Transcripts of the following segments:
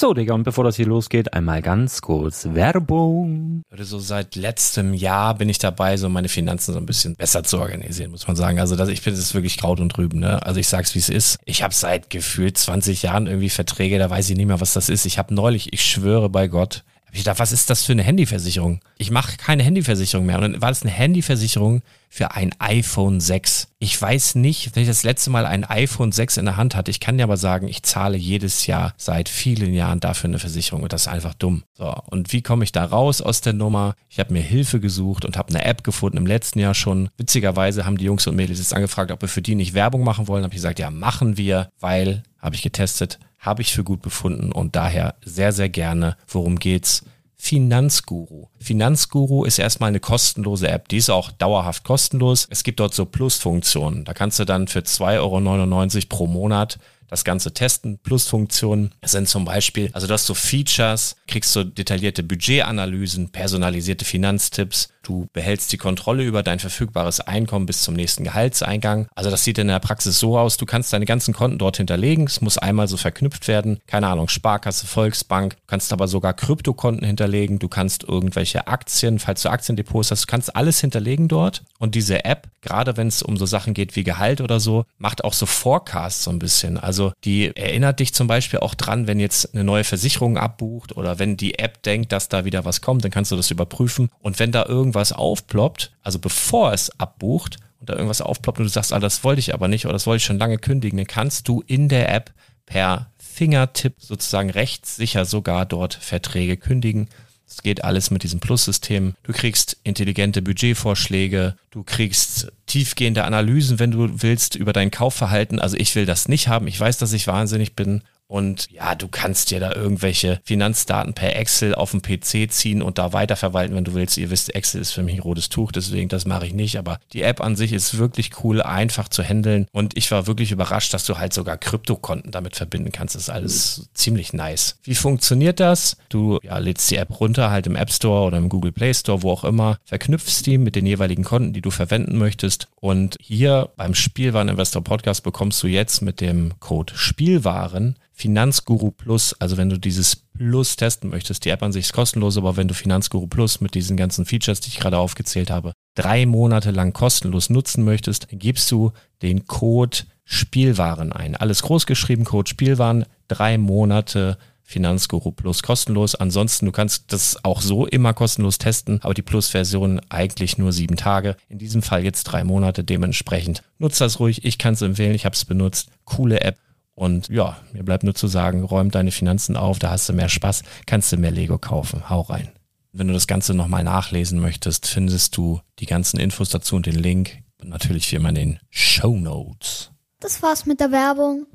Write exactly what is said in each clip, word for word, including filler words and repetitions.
So, Digga, und bevor das hier losgeht, einmal ganz kurz Werbung. So seit letztem Jahr bin ich dabei, so meine Finanzen so ein bisschen besser zu organisieren, muss man sagen. Also das, ich finde, das ist wirklich Kraut und Rüben, ne? Also ich sag's, wie es ist. Ich habe seit gefühlt zwanzig Jahren irgendwie Verträge, da weiß ich nicht mehr, was das ist. Ich habe neulich, ich schwöre bei Gott, hab ich gedacht, was ist das für eine Handyversicherung? Ich mache keine Handyversicherung mehr. Und dann war das eine Handyversicherung für ein iPhone sechs. Ich weiß nicht, wenn ich das letzte Mal ein iPhone sechs in der Hand hatte. Ich kann dir aber sagen, ich zahle jedes Jahr seit vielen Jahren dafür eine Versicherung und das ist einfach dumm. So, und wie komme ich da raus aus der Nummer? Ich habe mir Hilfe gesucht und habe eine App gefunden im letzten Jahr schon. Witzigerweise haben die Jungs und Mädels jetzt angefragt, ob wir für die nicht Werbung machen wollen. Habe ich gesagt, ja, machen wir, weil, habe ich getestet, habe ich für gut befunden und daher sehr, sehr gerne. Worum geht's? Finanzguru. Finanzguru ist erstmal eine kostenlose App. Die ist auch dauerhaft kostenlos. Es gibt dort so Plusfunktionen. Da kannst du dann für zwei Euro neunundneunzig pro Monat das Ganze testen. Plusfunktionen sind zum Beispiel, also du hast so Features, kriegst so detaillierte Budgetanalysen, personalisierte Finanztipps. Du behältst die Kontrolle über dein verfügbares Einkommen bis zum nächsten Gehaltseingang. Also das sieht in der Praxis so aus, du kannst deine ganzen Konten dort hinterlegen. Es muss einmal so verknüpft werden. Keine Ahnung, Sparkasse, Volksbank. Du kannst aber sogar Kryptokonten hinterlegen. Du kannst irgendwelche Aktien, falls du Aktiendepots hast, du kannst alles hinterlegen dort. Und diese App, gerade wenn es um so Sachen geht wie Gehalt oder so, macht auch so Forecasts so ein bisschen. Also die erinnert dich zum Beispiel auch dran, wenn jetzt eine neue Versicherung abbucht oder wenn die App denkt, dass da wieder was kommt, dann kannst du das überprüfen. Und wenn da irgendwas was aufploppt, also bevor es abbucht und da irgendwas aufploppt und du sagst, ah, das wollte ich aber nicht oder das wollte ich schon lange kündigen, dann kannst du in der App per Fingertipp sozusagen rechtssicher sogar dort Verträge kündigen. Das geht alles mit diesem Plus-System. Du kriegst intelligente Budgetvorschläge, du kriegst tiefgehende Analysen, wenn du willst, über dein Kaufverhalten. Also ich will das nicht haben. Ich weiß, dass ich wahnsinnig bin. Und ja, du kannst dir da irgendwelche Finanzdaten per Excel auf dem P C ziehen und da weiterverwalten, wenn du willst. Ihr wisst, Excel ist für mich ein rotes Tuch, deswegen das mache ich nicht. Aber die App an sich ist wirklich cool, einfach zu handeln. Und ich war wirklich überrascht, dass du halt sogar Kryptokonten damit verbinden kannst. Das ist alles ziemlich nice. Wie funktioniert das? Du ja, lädst die App runter, halt im App Store oder im Google Play Store, wo auch immer. Verknüpfst die mit den jeweiligen Konten, die du verwenden möchtest. Und hier beim Spielwareninvestor Podcast bekommst du jetzt mit dem Code Spielwaren Finanzguru Plus, also wenn du dieses Plus testen möchtest, die App an sich ist kostenlos, aber wenn du Finanzguru Plus mit diesen ganzen Features, die ich gerade aufgezählt habe, drei Monate lang kostenlos nutzen möchtest, dann gibst du den Code Spielwaren ein. Alles groß geschrieben, Code Spielwaren, drei Monate Finanzguru Plus kostenlos. Ansonsten, du kannst das auch so immer kostenlos testen, aber die Plus-Version eigentlich nur sieben Tage. In diesem Fall jetzt drei Monate, dementsprechend nutzt das ruhig. Ich kann es empfehlen, ich habe es benutzt. Coole App. Und ja, mir bleibt nur zu sagen, räum deine Finanzen auf, da hast du mehr Spaß, kannst du mehr Lego kaufen. Hau rein. Wenn du das Ganze nochmal nachlesen möchtest, findest du die ganzen Infos dazu und den Link. Und natürlich wie immer in den Shownotes. Das war's mit der Werbung.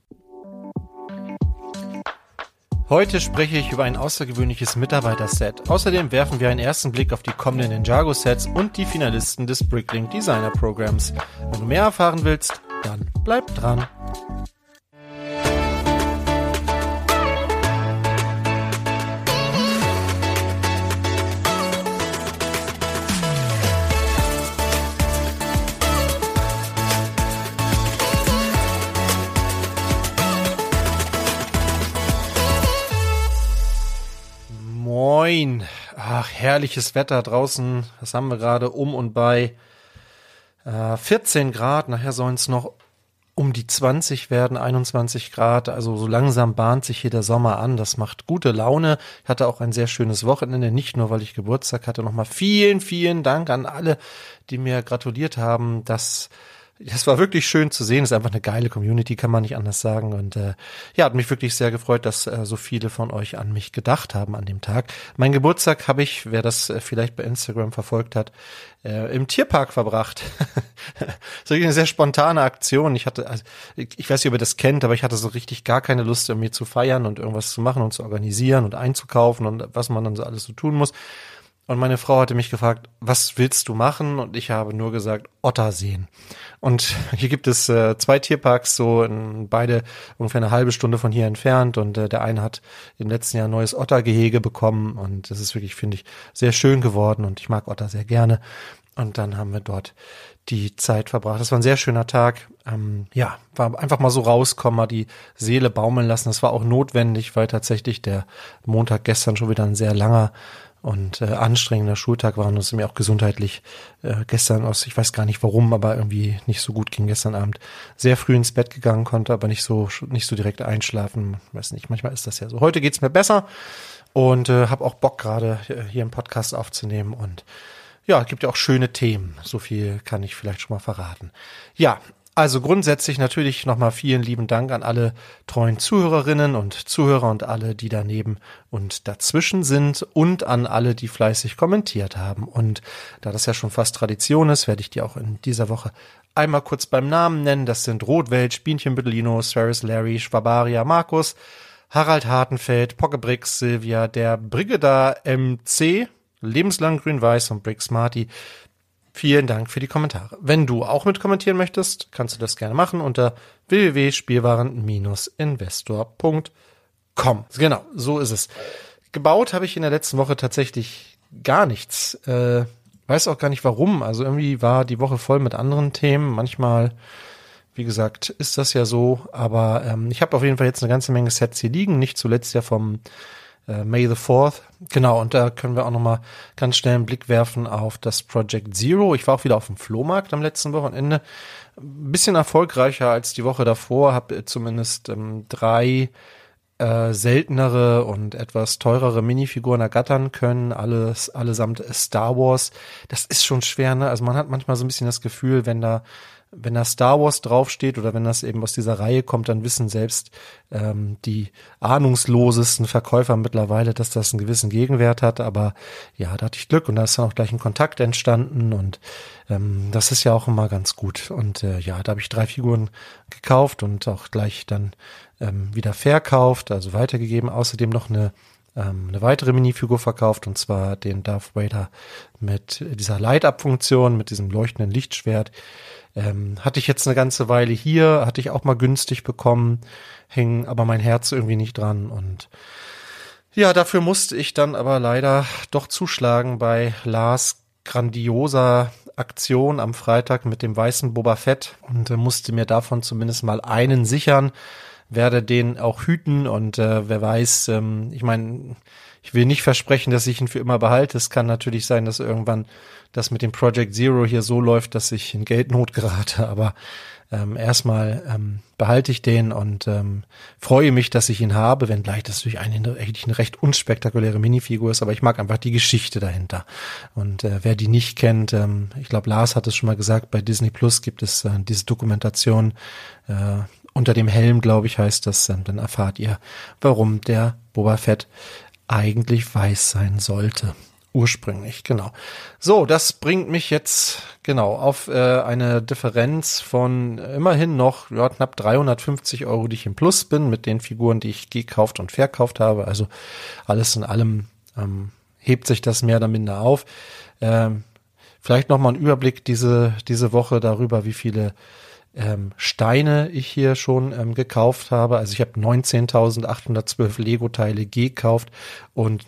Heute spreche ich über ein außergewöhnliches Mitarbeiterset. Außerdem werfen wir einen ersten Blick auf die kommenden Ninjago-Sets und die Finalisten des Bricklink Designer Programms. Wenn du mehr erfahren willst, dann bleib dran. Moin. Ach, herrliches Wetter draußen. Was haben wir gerade? Um und bei äh, vierzehn Grad. Nachher sollen es noch um die zwanzig werden, einundzwanzig Grad. Also so langsam bahnt sich hier der Sommer an. Das macht gute Laune. Ich hatte auch ein sehr schönes Wochenende. Nicht nur, weil ich Geburtstag hatte. Nochmal vielen, vielen Dank an alle, die mir gratuliert haben. Das Das war wirklich schön zu sehen. Das ist einfach eine geile Community, kann man nicht anders sagen. Und äh, ja, hat mich wirklich sehr gefreut, dass äh, so viele von euch an mich gedacht haben an dem Tag. Mein Geburtstag habe ich, wer das äh, vielleicht bei Instagram verfolgt hat, äh, im Tierpark verbracht. Das ist wirklich eine sehr spontane Aktion. Ich hatte, also, ich, ich weiß nicht, ob ihr das kennt, aber ich hatte so richtig gar keine Lust, mir zu feiern und irgendwas zu machen und zu organisieren und einzukaufen und was man dann so alles so tun muss. Und meine Frau hatte mich gefragt, was willst du machen? Und ich habe nur gesagt, Otter sehen. Und hier gibt es äh, zwei Tierparks, so in, beide ungefähr eine halbe Stunde von hier entfernt. Und äh, der eine hat im letzten Jahr ein neues Ottergehege bekommen. Und das ist wirklich, finde ich, sehr schön geworden. Und ich mag Otter sehr gerne. und dann haben wir dort die Zeit verbracht. Das war ein sehr schöner Tag. Ähm, ja, war einfach mal so rauskommen, mal die Seele baumeln lassen. Das war auch notwendig, weil tatsächlich der Montag gestern schon wieder ein sehr langer und äh, anstrengender Schultag war und es mir auch gesundheitlich äh, gestern aus, ich weiß gar nicht warum, aber irgendwie nicht so gut ging gestern Abend. Sehr früh ins Bett gegangen, konnte aber nicht so nicht so direkt einschlafen. Weiß nicht, manchmal ist das ja so. Heute geht's mir besser und äh, habe auch Bock gerade äh, hier einen Podcast aufzunehmen und ja, es gibt ja auch schöne Themen. So viel kann ich vielleicht schon mal verraten. Ja, also grundsätzlich natürlich nochmal vielen lieben Dank an alle treuen Zuhörerinnen und Zuhörer und alle, die daneben und dazwischen sind und an alle, die fleißig kommentiert haben. Und da das ja schon fast Tradition ist, werde ich die auch in dieser Woche einmal kurz beim Namen nennen. Das sind Rotwelsch, Bienchen Büttelino, Saris Larry, Schwabaria, Markus, Harald Hartenfeld, Poggebrix, Silvia, der Brigida M C, Lebenslang Grün-Weiß und Brix Marty. Vielen Dank für die Kommentare. Wenn du auch mit kommentieren möchtest, kannst du das gerne machen unter w w w punkt spielwaren Bindestrich investor punkt com. Genau, so ist es. Gebaut habe ich in der letzten Woche tatsächlich gar nichts. Äh, weiß auch gar nicht warum. Also irgendwie war die Woche voll mit anderen Themen. Manchmal, wie gesagt, ist das ja so. Aber ähm, ich habe auf jeden Fall jetzt eine ganze Menge Sets hier liegen. Nicht zuletzt ja vom May the fourth. Genau, und da können wir auch nochmal ganz schnell einen Blick werfen auf das Project Zero. Ich war auch wieder auf dem Flohmarkt am letzten Wochenende. Ein bisschen erfolgreicher als die Woche davor. Habe zumindest ähm, drei äh, seltenere und etwas teurere Minifiguren ergattern können. Alles, allesamt Star Wars. Das ist schon schwer, ne? Also man hat manchmal so ein bisschen das Gefühl, wenn da Wenn da Star Wars draufsteht oder wenn das eben aus dieser Reihe kommt, dann wissen selbst ähm, die ahnungslosesten Verkäufer mittlerweile, dass das einen gewissen Gegenwert hat. Aber ja, da hatte ich Glück und da ist dann auch gleich ein Kontakt entstanden und ähm, das ist ja auch immer ganz gut. Und äh, ja, da habe ich drei Figuren gekauft und auch gleich dann ähm, wieder verkauft, also weitergegeben. Außerdem noch eine eine weitere Minifigur verkauft, und zwar den Darth Vader mit dieser Light-Up-Funktion, mit diesem leuchtenden Lichtschwert. Ähm, hatte ich jetzt eine ganze Weile hier, hatte ich auch mal günstig bekommen, hing aber mein Herz irgendwie nicht dran. Und ja, dafür musste ich dann aber leider doch zuschlagen bei Lars grandioser Aktion am Freitag mit dem weißen Boba Fett und äh, musste mir davon zumindest mal einen sichern. Werde den auch hüten und äh, wer weiß, ähm, ich meine, ich will nicht versprechen, dass ich ihn für immer behalte. Es kann natürlich sein, dass irgendwann das mit dem Project Zero hier so läuft, dass ich in Geldnot gerate, aber ähm, erstmal ähm, behalte ich den und ähm, freue mich, dass ich ihn habe, wenngleich das durch eine, eigentlich eine recht unspektakuläre Minifigur ist, aber ich mag einfach die Geschichte dahinter. Und äh, wer die nicht kennt, ähm, ich glaube, Lars hat es schon mal gesagt, bei Disney Plus gibt es äh, diese Dokumentation, äh, unter dem Helm, glaube ich, heißt das, dann erfahrt ihr, warum der Boba Fett eigentlich weiß sein sollte. Ursprünglich, genau. So, das bringt mich jetzt, genau, auf äh, eine Differenz von immerhin noch ja, knapp dreihundertfünfzig Euro, die ich im Plus bin, mit den Figuren, die ich gekauft und verkauft habe. Also alles in allem ähm, hebt sich das mehr oder minder auf. Ähm, vielleicht nochmal ein Überblick diese, diese Woche darüber, wie viele Ähm, Steine ich hier schon ähm, gekauft habe. Also ich habe neunzehntausendachthundertzwölf Lego-Teile gekauft und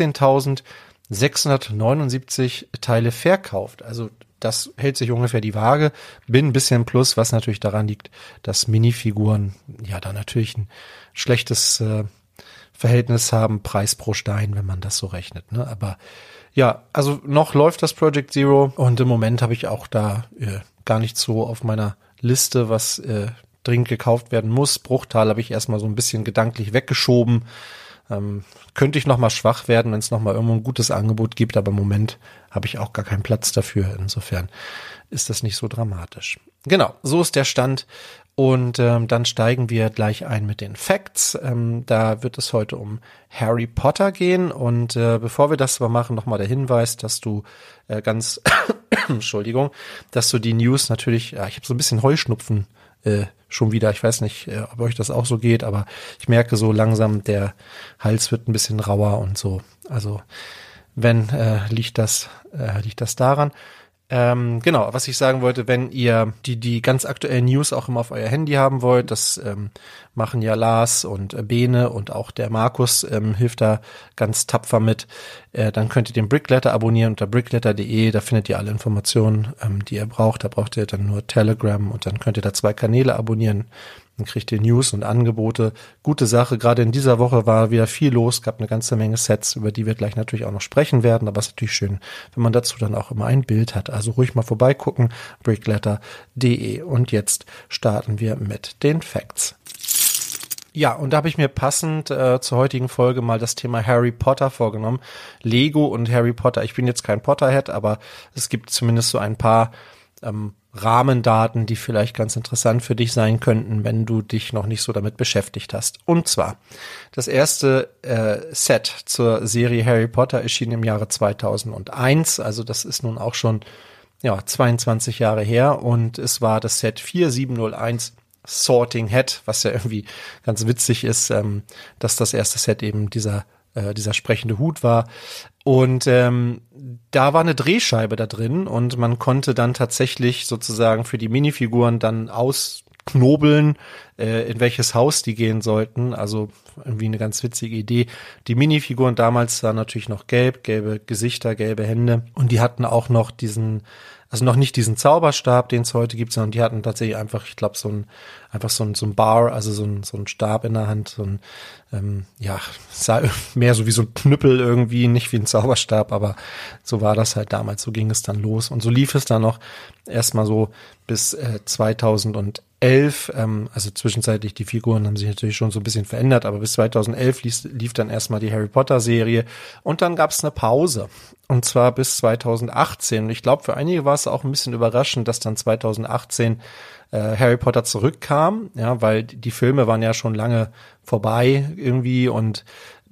neunzehntausendsechshundertneunundsiebzig Teile verkauft. Also das hält sich ungefähr die Waage. Bin ein bisschen plus, was natürlich daran liegt, dass Minifiguren ja da natürlich ein schlechtes äh, Verhältnis haben, Preis pro Stein, wenn man das so rechnet. Ne? Aber ja, also noch läuft das Project Zero und im Moment habe ich auch da äh, gar nicht so auf meiner Liste, was äh, dringend gekauft werden muss. Bruchtal habe ich erstmal so ein bisschen gedanklich weggeschoben. Ähm, könnte ich noch mal schwach werden, wenn es noch mal irgendwo ein gutes Angebot gibt, aber im Moment habe ich auch gar keinen Platz dafür. Insofern ist das nicht so dramatisch. Genau, so ist der Stand. Und ähm, dann steigen wir gleich ein mit den Facts. Ähm, da wird es heute um Harry Potter gehen. Und äh, bevor wir das aber machen, nochmal der Hinweis, dass du äh, ganz, Entschuldigung, dass du die News natürlich, ja, ich habe so ein bisschen Heuschnupfen äh, schon wieder. Ich weiß nicht, äh, ob euch das auch so geht, aber ich merke so langsam, der Hals wird ein bisschen rauer und so. Also wenn, äh, liegt das, äh, liegt das daran. Ähm, genau, was ich sagen wollte, wenn ihr die die ganz aktuellen News auch immer auf euer Handy haben wollt, das ähm, machen ja Lars und äh, Bene und auch der Markus ähm, hilft da ganz tapfer mit, äh, dann könnt ihr den Brickletter abonnieren unter brickletter punkt de, da findet ihr alle Informationen, ähm, die ihr braucht, da braucht ihr dann nur Telegram und dann könnt ihr da zwei Kanäle abonnieren. Dann kriegt ihr News und Angebote. Gute Sache. Gerade in dieser Woche war wieder viel los. Gab eine ganze Menge Sets, über die wir gleich natürlich auch noch sprechen werden. Aber es ist natürlich schön, wenn man dazu dann auch immer ein Bild hat. Also ruhig mal vorbeigucken. brickletter punkt de. Und jetzt starten wir mit den Facts. Ja, und da habe ich mir passend äh, zur heutigen Folge mal das Thema Harry Potter vorgenommen. Lego und Harry Potter. Ich bin jetzt kein Potterhead, aber es gibt zumindest so ein paar ähm, Rahmendaten, die vielleicht ganz interessant für dich sein könnten, wenn du dich noch nicht so damit beschäftigt hast. Und zwar, das erste äh, Set zur Serie Harry Potter erschien im Jahre zweitausendeins, also das ist nun auch schon ja zweiundzwanzig Jahre her und es war das Set vier sieben null eins Sorting Hat, was ja irgendwie ganz witzig ist, ähm, dass das erste Set eben dieser äh, dieser sprechende Hut war. Und ähm, da war eine Drehscheibe da drin und man konnte dann tatsächlich sozusagen für die Minifiguren dann ausknobeln, äh, in welches Haus die gehen sollten. Also irgendwie eine ganz witzige Idee. Die Minifiguren damals waren natürlich noch gelb, gelbe Gesichter, gelbe Hände und die hatten auch noch diesen, also noch nicht diesen Zauberstab, den es heute gibt, sondern die hatten tatsächlich einfach, ich glaube, so ein einfach so ein so ein Bar, also so ein so ein Stab in der Hand, so ein ähm, ja, sah mehr so wie so ein Knüppel irgendwie, nicht wie ein Zauberstab, aber so war das halt damals, so ging es dann los und so lief es dann noch erstmal so bis äh, zweitausendelf, ähm, also zwischenzeitlich die Figuren haben sich natürlich schon so ein bisschen verändert, aber bis zweitausendelf lief, lief dann erstmal die Harry Potter Serie und dann gab es eine Pause und zwar bis zweitausendachtzehn und ich glaube für einige war es auch ein bisschen überraschend, dass dann zweitausendachtzehn äh, Harry Potter zurückkam, ja, weil die Filme waren ja schon lange vorbei irgendwie und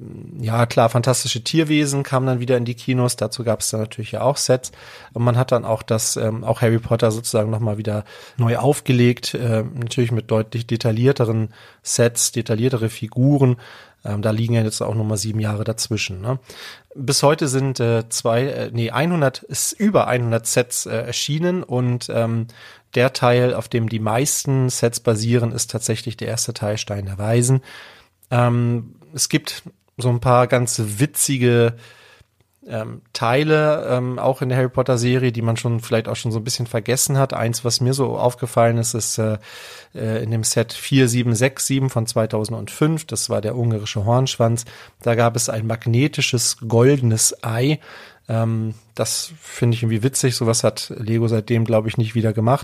ja, klar, fantastische Tierwesen kamen dann wieder in die Kinos, dazu gab es dann natürlich ja auch Sets und man hat dann auch das, ähm, auch Harry Potter sozusagen nochmal wieder neu aufgelegt, äh, natürlich mit deutlich detaillierteren Sets, detailliertere Figuren, ähm, da liegen ja jetzt auch nochmal sieben Jahre dazwischen, ne? Bis heute sind äh, zwei, äh, nee, hundert, ist über hundert Sets äh, erschienen und ähm, der Teil, auf dem die meisten Sets basieren, ist tatsächlich der erste Teil Stein der Weisen. Ähm, es gibt so ein paar ganz witzige ähm, Teile, ähm, auch in der Harry Potter Serie, die man schon vielleicht auch schon so ein bisschen vergessen hat. Eins, was mir so aufgefallen ist, ist äh, äh, in dem Set vier sieben sechs sieben von zweitausendfünf, das war der ungarische Hornschwanz, da gab es ein magnetisches goldenes Ei. Ähm, das finde ich irgendwie witzig, sowas hat Lego seitdem, glaube ich, nicht wieder gemacht.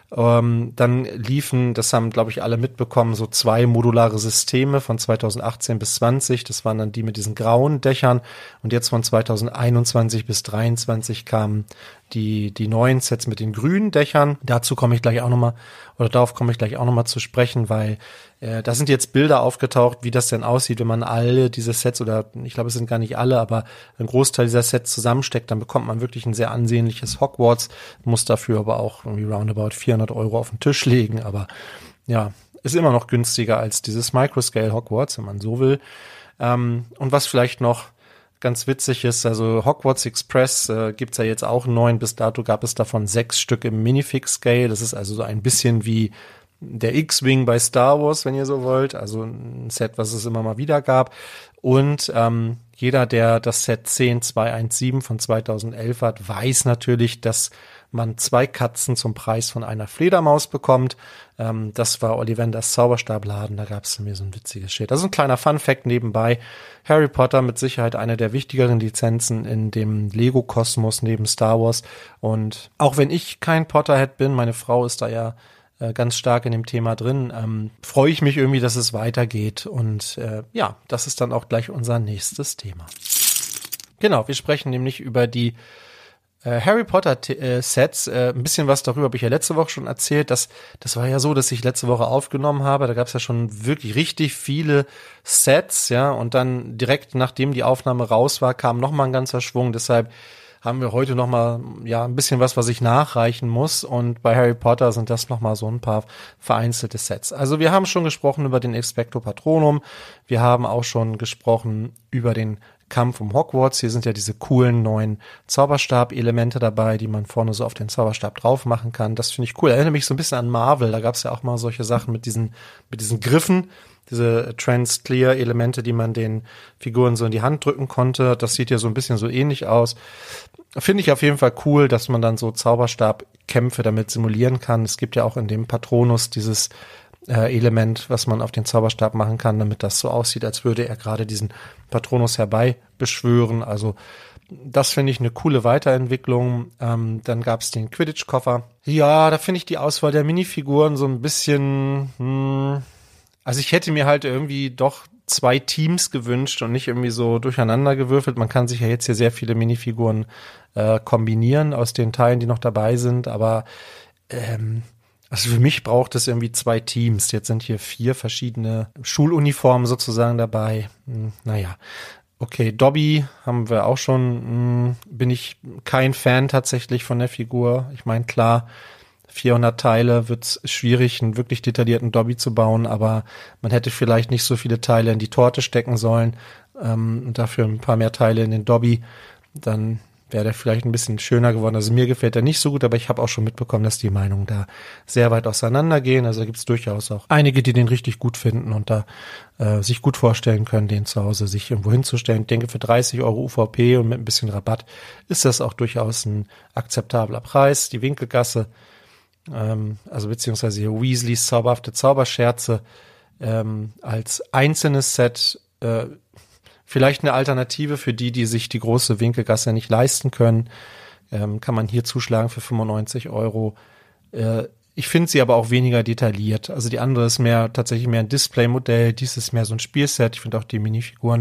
Ähm, dann liefen, das haben, glaube ich, alle mitbekommen, so zwei modulare Systeme von zweitausendachtzehn bis zwanzig. Das waren dann die mit diesen grauen Dächern. Und jetzt von zweitausendeinundzwanzig bis dreiundzwanzig kamen die die neuen Sets mit den grünen Dächern. Dazu komme ich gleich auch nochmal, oder darauf komme ich gleich auch nochmal zu sprechen, weil äh, da sind jetzt Bilder aufgetaucht, wie das denn aussieht, wenn man alle diese Sets, oder ich glaube, es sind gar nicht alle, aber einen Großteil dieser Sets zusammensteckt, dann bekommt man wirklich ein sehr ansehnliches Hogwarts, muss dafür aber auch irgendwie roundabout vierhundert Euro auf den Tisch legen, aber ja, ist immer noch günstiger als dieses Microscale Hogwarts, wenn man so will. Ähm, und was vielleicht noch ganz witzig ist, also Hogwarts Express äh, gibt's ja jetzt auch neun, bis dato gab es davon sechs Stück im Minifix-Scale, das ist also so ein bisschen wie der X-Wing bei Star Wars, wenn ihr so wollt, also ein Set, was es immer mal wieder gab. Und ähm, jeder, der das Set zehn zwei eins sieben von zweitausendelf hat, weiß natürlich, dass man zwei Katzen zum Preis von einer Fledermaus bekommt. Ähm, das war Ollivanders Zauberstabladen, da gab es mir so ein witziges Schild. Also ein kleiner Fun-Fact nebenbei. Harry Potter mit Sicherheit eine der wichtigeren Lizenzen in dem Lego-Kosmos neben Star Wars. Und auch wenn ich kein Potterhead bin, meine Frau ist da ja ganz stark in dem Thema drin, ähm, freue ich mich irgendwie, dass es weitergeht und äh, ja, das ist dann auch gleich unser nächstes Thema. Genau, wir sprechen nämlich über die äh, Harry Potter äh, Sets, äh, ein bisschen was darüber habe ich ja letzte Woche schon erzählt, dass das war ja so, dass ich letzte Woche aufgenommen habe, da gab es ja schon wirklich richtig viele Sets, ja, und dann direkt nachdem die Aufnahme raus war, kam nochmal ein ganzer Schwung, deshalb haben wir heute noch mal ja ein bisschen was, was ich nachreichen muss, und bei Harry Potter sind das noch mal so ein paar vereinzelte Sets. Also wir haben schon gesprochen über den Expecto Patronum, wir haben auch schon gesprochen über den Kampf um Hogwarts. Hier sind ja diese coolen neuen Zauberstab-Elemente dabei, die man vorne so auf den Zauberstab drauf machen kann. Das finde ich cool. Erinnert mich so ein bisschen an Marvel. Da gab es ja auch mal solche Sachen mit diesen, mit diesen Griffen, diese Trans-Clear-Elemente, die man den Figuren so in die Hand drücken konnte. Das sieht ja so ein bisschen so ähnlich aus. Finde ich auf jeden Fall cool, dass man dann so Zauberstabkämpfe damit simulieren kann. Es gibt ja auch in dem Patronus dieses äh, Element, was man auf den Zauberstab machen kann, damit das so aussieht, als würde er gerade diesen Patronus herbeibeschwören. Also das finde ich eine coole Weiterentwicklung. Ähm, dann gab es den Quidditch-Koffer. Ja, da finde ich die Auswahl der Minifiguren so ein bisschen... Hm, also ich hätte mir halt irgendwie doch zwei Teams gewünscht und nicht irgendwie so durcheinander gewürfelt. Man kann sich ja jetzt hier sehr viele Minifiguren äh, kombinieren aus den Teilen, die noch dabei sind. Aber ähm, also für mich braucht es irgendwie zwei Teams. Jetzt sind hier vier verschiedene Schuluniformen sozusagen dabei. Hm, naja, okay, Dobby haben wir auch schon. Hm, bin ich kein Fan tatsächlich von der Figur. Ich meine, klar, vierhundert Teile wird es schwierig, einen wirklich detaillierten Dobby zu bauen, aber man hätte vielleicht nicht so viele Teile in die Torte stecken sollen ähm, und dafür ein paar mehr Teile in den Dobby. Dann wäre der vielleicht ein bisschen schöner geworden. Also mir gefällt er nicht so gut, aber ich habe auch schon mitbekommen, dass die Meinungen da sehr weit auseinandergehen. Also da gibt es durchaus auch einige, die den richtig gut finden und da äh, sich gut vorstellen können, den zu Hause sich irgendwo hinzustellen. Ich denke, für dreißig Euro U V P und mit ein bisschen Rabatt ist das auch durchaus ein akzeptabler Preis. Die Winkelgasse, also beziehungsweise hier Weasleys zauberhafte Zauberscherze ähm, als einzelnes Set, äh, vielleicht eine Alternative für die, die sich die große Winkelgasse nicht leisten können, ähm, kann man hier zuschlagen für fünfundneunzig Euro. Äh, ich finde sie aber auch weniger detailliert. Also die andere ist mehr tatsächlich mehr ein Display-Modell, dies ist mehr so ein Spielset. Ich finde auch die Minifiguren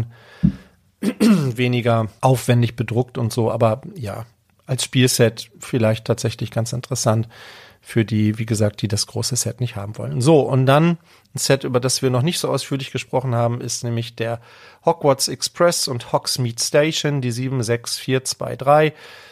weniger aufwendig bedruckt und so, aber ja, als Spielset vielleicht tatsächlich ganz interessant für die, wie gesagt, die das große Set nicht haben wollen. So, und dann ein Set, über das wir noch nicht so ausführlich gesprochen haben, ist nämlich der Hogwarts Express und Hogsmeade Station, die sieben sechs vier zwei drei.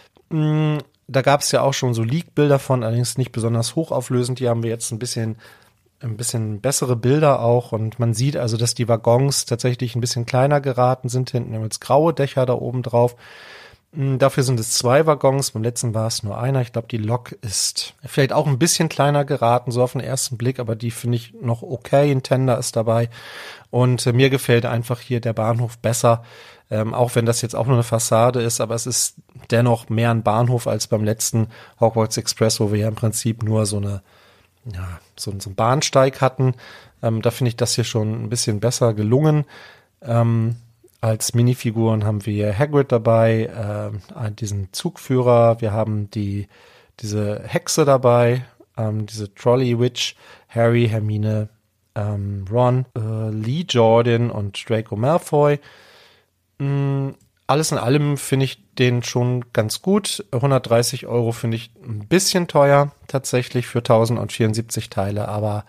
Da gab es ja auch schon so Leak-Bilder von, allerdings nicht besonders hochauflösend. Die haben wir jetzt ein bisschen, ein bisschen bessere Bilder auch. Und man sieht also, dass die Waggons tatsächlich ein bisschen kleiner geraten sind. Hinten haben wir jetzt graue Dächer da oben drauf. Dafür sind es zwei Waggons, beim letzten war es nur einer. Ich glaube, die Lok ist vielleicht auch ein bisschen kleiner geraten, so auf den ersten Blick, aber die finde ich noch okay. Ein Tender ist dabei und äh, mir gefällt einfach hier der Bahnhof besser, ähm, auch wenn das jetzt auch nur eine Fassade ist, aber es ist dennoch mehr ein Bahnhof als beim letzten Hogwarts Express, wo wir ja im Prinzip nur so eine, ja, so, so einen Bahnsteig hatten. Ähm, da finde ich das hier schon ein bisschen besser gelungen. Ähm, Als Minifiguren haben wir Hagrid dabei, äh, diesen Zugführer, wir haben die diese Hexe dabei, ähm, diese Trolley Witch, Harry, Hermine, ähm, Ron, äh, Lee Jordan und Draco Malfoy. Mm, alles in allem finde ich den schon ganz gut. hundertdreißig Euro finde ich ein bisschen teuer tatsächlich für tausendvierundsiebzig Teile, aber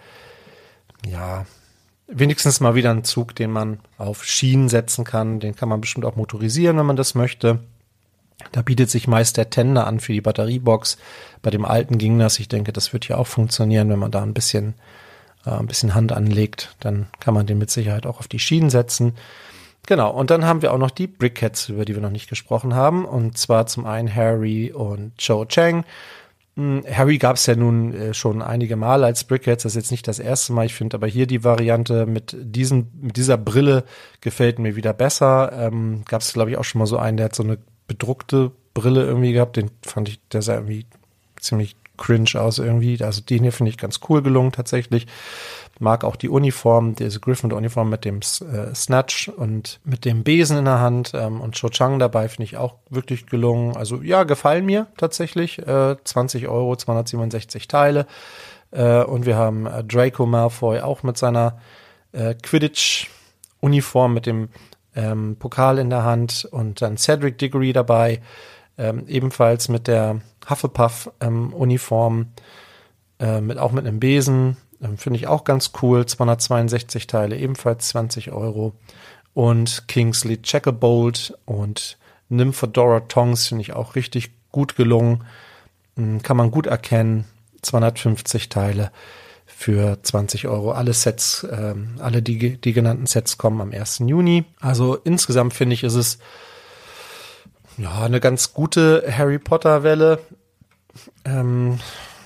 ja, wenigstens mal wieder ein Zug, den man auf Schienen setzen kann. Den kann man bestimmt auch motorisieren, wenn man das möchte. Da bietet sich meist der Tender an für die Batteriebox. Bei dem alten ging das. Ich denke, das wird hier auch funktionieren, wenn man da ein bisschen, äh, ein bisschen Hand anlegt. Dann kann man den mit Sicherheit auch auf die Schienen setzen. Genau, und dann haben wir auch noch die Brickheads, über die wir noch nicht gesprochen haben. Und zwar zum einen Harry und Cho Chang. Harry gab es ja nun äh, schon einige Male als Brickheads, das ist jetzt nicht das erste Mal. Ich finde aber hier die Variante mit diesem, mit dieser Brille gefällt mir wieder besser. Ähm, gab es, glaube ich, auch schon mal so einen, der hat so eine bedruckte Brille irgendwie gehabt. Den fand ich, der sah irgendwie ziemlich cringe aus irgendwie. Also den hier finde ich ganz cool gelungen tatsächlich. Mag auch die Uniform, diese Gryffindor-Uniform mit dem äh, Snatch und mit dem Besen in der Hand ähm, und Cho Chang dabei finde ich auch wirklich gelungen. Also ja, gefallen mir tatsächlich. Äh, zwanzig Euro, zweihundertsiebenundsechzig Teile. Äh, und wir haben äh, Draco Malfoy auch mit seiner äh, Quidditch-Uniform mit dem ähm, Pokal in der Hand und dann Cedric Diggory dabei, ähm, ebenfalls mit der Hufflepuff-Uniform, ähm, äh, mit, auch mit einem Besen. Finde ich auch ganz cool. zweihundertzweiundsechzig Teile, ebenfalls zwanzig Euro. Und Kingsley Shacklebolt und Nymphadora Tongs finde ich auch richtig gut gelungen. Kann man gut erkennen. zweihundertfünfzig Teile. für zwanzig Euro. Alle Sets, ähm, alle die, die genannten Sets kommen am ersten Juni. Also insgesamt finde ich, ist es ja eine ganz gute Harry Potter Welle. Ähm,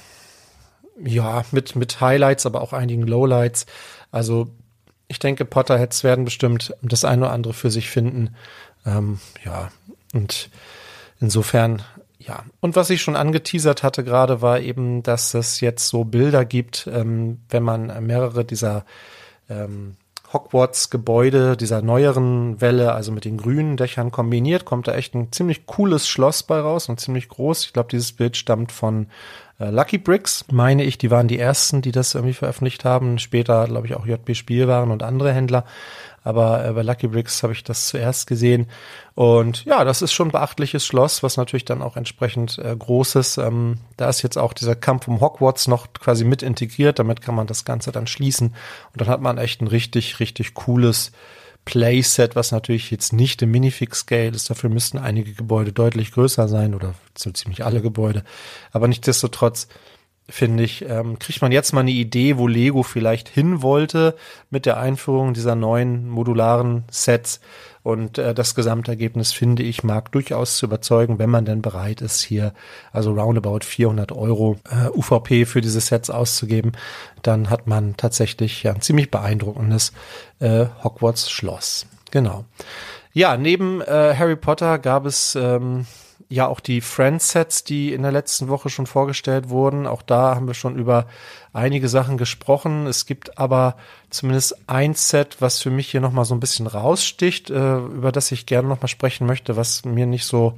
ja, mit, mit Highlights, aber auch einigen Lowlights. Also ich denke, Potterheads werden bestimmt das eine oder andere für sich finden. Ähm, ja, und insofern, ja. Und was ich schon angeteasert hatte gerade, war eben, dass es jetzt so Bilder gibt, ähm, wenn man mehrere dieser ähm, Hogwarts-Gebäude, dieser neueren Welle, also mit den grünen Dächern kombiniert, kommt da echt ein ziemlich cooles Schloss bei raus und ziemlich groß. Ich glaube, dieses Bild stammt von äh, Lucky Bricks, meine ich. Die waren die ersten, die das irgendwie veröffentlicht haben. Später, glaube ich, auch J B Spielwaren und andere Händler. Aber äh, bei Lucky Bricks habe ich das zuerst gesehen. Und ja, das ist schon ein beachtliches Schloss, was natürlich dann auch entsprechend äh, groß ist. Ähm, da ist jetzt auch dieser Kampf um Hogwarts noch quasi mit integriert. Damit kann man das Ganze dann schließen. Und dann hat man echt ein richtig, richtig cooles Playset, was natürlich jetzt nicht im Minifix-Scale ist. Dafür müssten einige Gebäude deutlich größer sein oder so ziemlich alle Gebäude. Aber nichtsdestotrotz, finde ich, ähm, kriegt man jetzt mal eine Idee, wo Lego vielleicht hin wollte mit der Einführung dieser neuen modularen Sets. Und äh, das Gesamtergebnis, finde ich, mag durchaus zu überzeugen, wenn man denn bereit ist, hier also roundabout vierhundert Euro äh, U V P für diese Sets auszugeben. Dann hat man tatsächlich ja ein ziemlich beeindruckendes äh, Hogwarts-Schloss. Genau. Ja, neben äh, Harry Potter gab es ähm, ja auch die Friends-Sets, die in der letzten Woche schon vorgestellt wurden. Auch da haben wir schon über einige Sachen gesprochen. Es gibt aber zumindest ein Set, was für mich hier nochmal so ein bisschen raussticht, äh, über das ich gerne nochmal sprechen möchte, was mir nicht so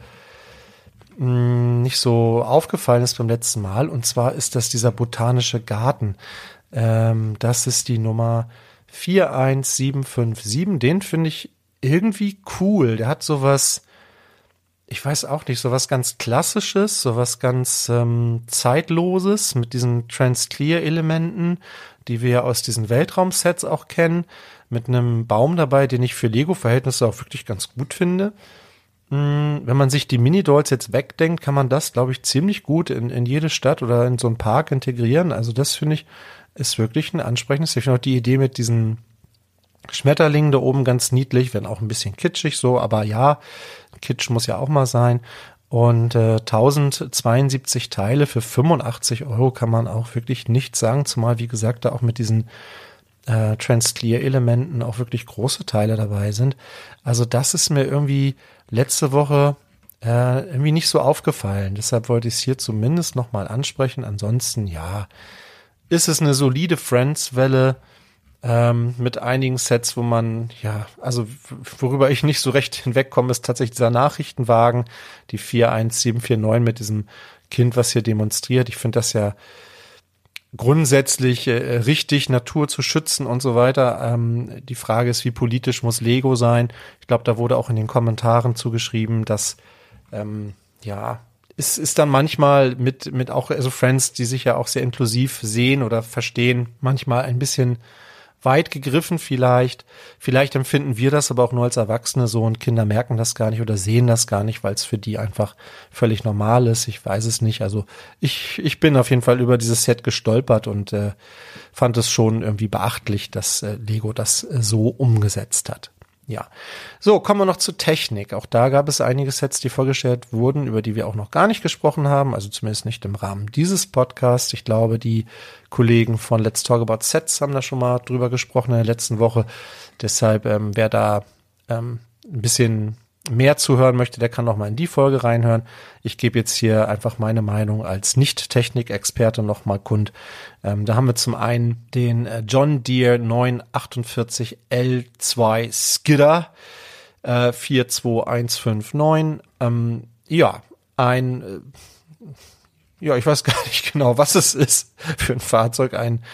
mh, nicht so aufgefallen ist beim letzten Mal. Und zwar ist das dieser botanische Garten. Ähm, das ist die Nummer vier eins sieben fünf sieben. Den finde ich irgendwie cool. Der hat sowas, ich weiß auch nicht, sowas ganz Klassisches, sowas ganz ähm, Zeitloses mit diesen Trans-Clear-Elementen, die wir ja aus diesen Weltraumsets auch kennen, mit einem Baum dabei, den ich für Lego-Verhältnisse auch wirklich ganz gut finde. Hm, wenn man sich die Mini-Dolls jetzt wegdenkt, kann man das, glaube ich, ziemlich gut in, in jede Stadt oder in so einen Park integrieren. Also das, finde ich, ist wirklich ein ansprechendes. Ich finde auch die Idee mit diesen Schmetterlingen da oben ganz niedlich, wenn auch ein bisschen kitschig so, aber ja, Kitsch muss ja auch mal sein. Und äh, tausendzweiundsiebzig Teile für fünfundachtzig Euro kann man auch wirklich nichts sagen, zumal, wie gesagt, da auch mit diesen äh, Trans-Clear-Elementen auch wirklich große Teile dabei sind. Also das ist mir irgendwie letzte Woche äh, irgendwie nicht so aufgefallen. Deshalb wollte ich es hier zumindest nochmal ansprechen. Ansonsten, ja, ist es eine solide Friends-Welle, Ähm, mit einigen Sets, wo man, ja, also worüber ich nicht so recht hinwegkomme, ist tatsächlich dieser Nachrichtenwagen, die vier eins sieben vier neun mit diesem Kind, was hier demonstriert. Ich finde das ja grundsätzlich äh, richtig, Natur zu schützen und so weiter. Ähm, die Frage ist, wie politisch muss Lego sein? Ich glaube, da wurde auch in den Kommentaren zugeschrieben, dass, ähm, ja, ist, ist dann manchmal mit, mit auch, also Friends, die sich ja auch sehr inklusiv sehen oder verstehen, manchmal ein bisschen weit gegriffen vielleicht. Vielleicht empfinden wir das aber auch nur als Erwachsene so und Kinder merken das gar nicht oder sehen das gar nicht, weil es für die einfach völlig normal ist. Ich weiß es nicht. Also ich, ich bin auf jeden Fall über dieses Set gestolpert und äh, fand es schon irgendwie beachtlich, dass äh, Lego das äh, so umgesetzt hat. Ja, so, kommen wir noch zur Technik. Auch da gab es einige Sets, die vorgestellt wurden, über die wir auch noch gar nicht gesprochen haben, also zumindest nicht im Rahmen dieses Podcasts. Ich glaube, die Kollegen von Let's Talk About Sets haben da schon mal drüber gesprochen in der letzten Woche. Deshalb, ähm, wer da ähm, ein bisschen mehr zuhören möchte, der kann noch mal in die Folge reinhören. Ich gebe jetzt hier einfach meine Meinung als Nicht-Technik-Experte noch mal kund. Ähm, da haben wir zum einen den äh, John Deere neun achtundvierzig L zwei Skidder äh, vier zwei eins fünf neun. Ähm, ja, ein äh, ja, ich weiß gar nicht genau, was es ist für ein Fahrzeug. Ein,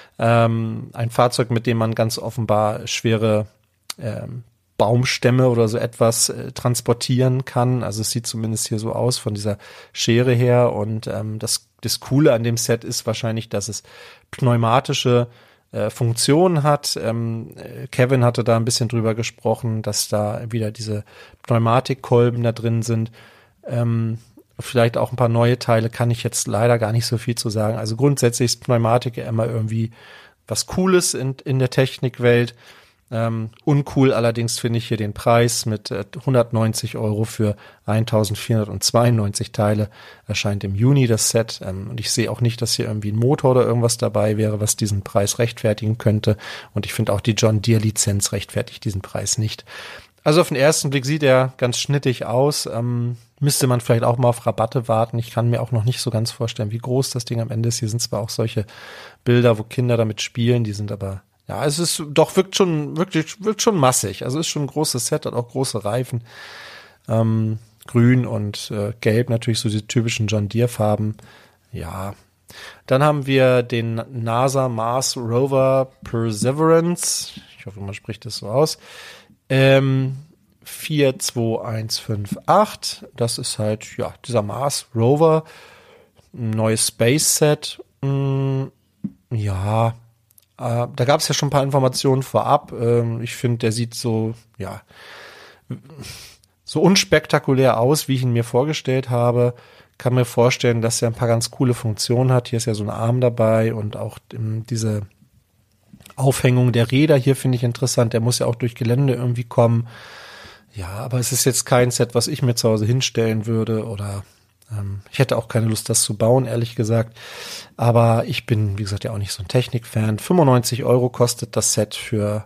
ähm, ein Fahrzeug, mit dem man ganz offenbar schwere ähm, Baumstämme oder so etwas äh, transportieren kann. Also es sieht zumindest hier so aus von dieser Schere her. Und ähm, das, das Coole an dem Set ist wahrscheinlich, dass es pneumatische äh, Funktionen hat. Ähm, Kevin hatte da ein bisschen drüber gesprochen, dass da wieder diese Pneumatikkolben da drin sind. Ähm, vielleicht auch ein paar neue Teile, kann ich jetzt leider gar nicht so viel zu sagen. Also grundsätzlich ist Pneumatik ja immer irgendwie was Cooles in, in der Technikwelt. Ähm, uncool allerdings finde ich hier den Preis mit äh, hundertneunzig Euro für eintausendvierhundertzweiundneunzig Teile. Erscheint im Juni das Set. Ähm, und ich sehe auch nicht, dass hier irgendwie ein Motor oder irgendwas dabei wäre, was diesen Preis rechtfertigen könnte. Und ich finde auch die John Deere Lizenz rechtfertigt diesen Preis nicht. Also auf den ersten Blick sieht er ganz schnittig aus. Ähm, müsste man vielleicht auch mal auf Rabatte warten. Ich kann mir auch noch nicht so ganz vorstellen, wie groß das Ding am Ende ist. Hier sind zwar auch solche Bilder, wo Kinder damit spielen, die sind aber ja, es ist doch, wirkt schon, wirklich, wirkt schon massig. Also ist schon ein großes Set, hat auch große Reifen. Ähm, grün und äh, gelb natürlich so die typischen John Deere Farben. Ja. Dann haben wir den NASA Mars Rover Perseverance. Ich hoffe, man spricht das so aus. Ähm, vier zwei eins fünf acht. Das ist halt, ja, dieser Mars Rover. Ein neues Space Set. Hm, ja, da gab es ja schon ein paar Informationen vorab. Ich finde, der sieht so, ja, so unspektakulär aus, wie ich ihn mir vorgestellt habe. Kann mir vorstellen, dass er ein paar ganz coole Funktionen hat. Hier ist ja so ein Arm dabei und auch diese Aufhängung der Räder hier finde ich interessant. Der muss ja auch durch Gelände irgendwie kommen. Ja, aber es ist jetzt kein Set, was ich mir zu Hause hinstellen würde oder ich hätte auch keine Lust, das zu bauen, ehrlich gesagt. Aber ich bin, wie gesagt, ja auch nicht so ein Technikfan. fünfundneunzig Euro kostet das Set für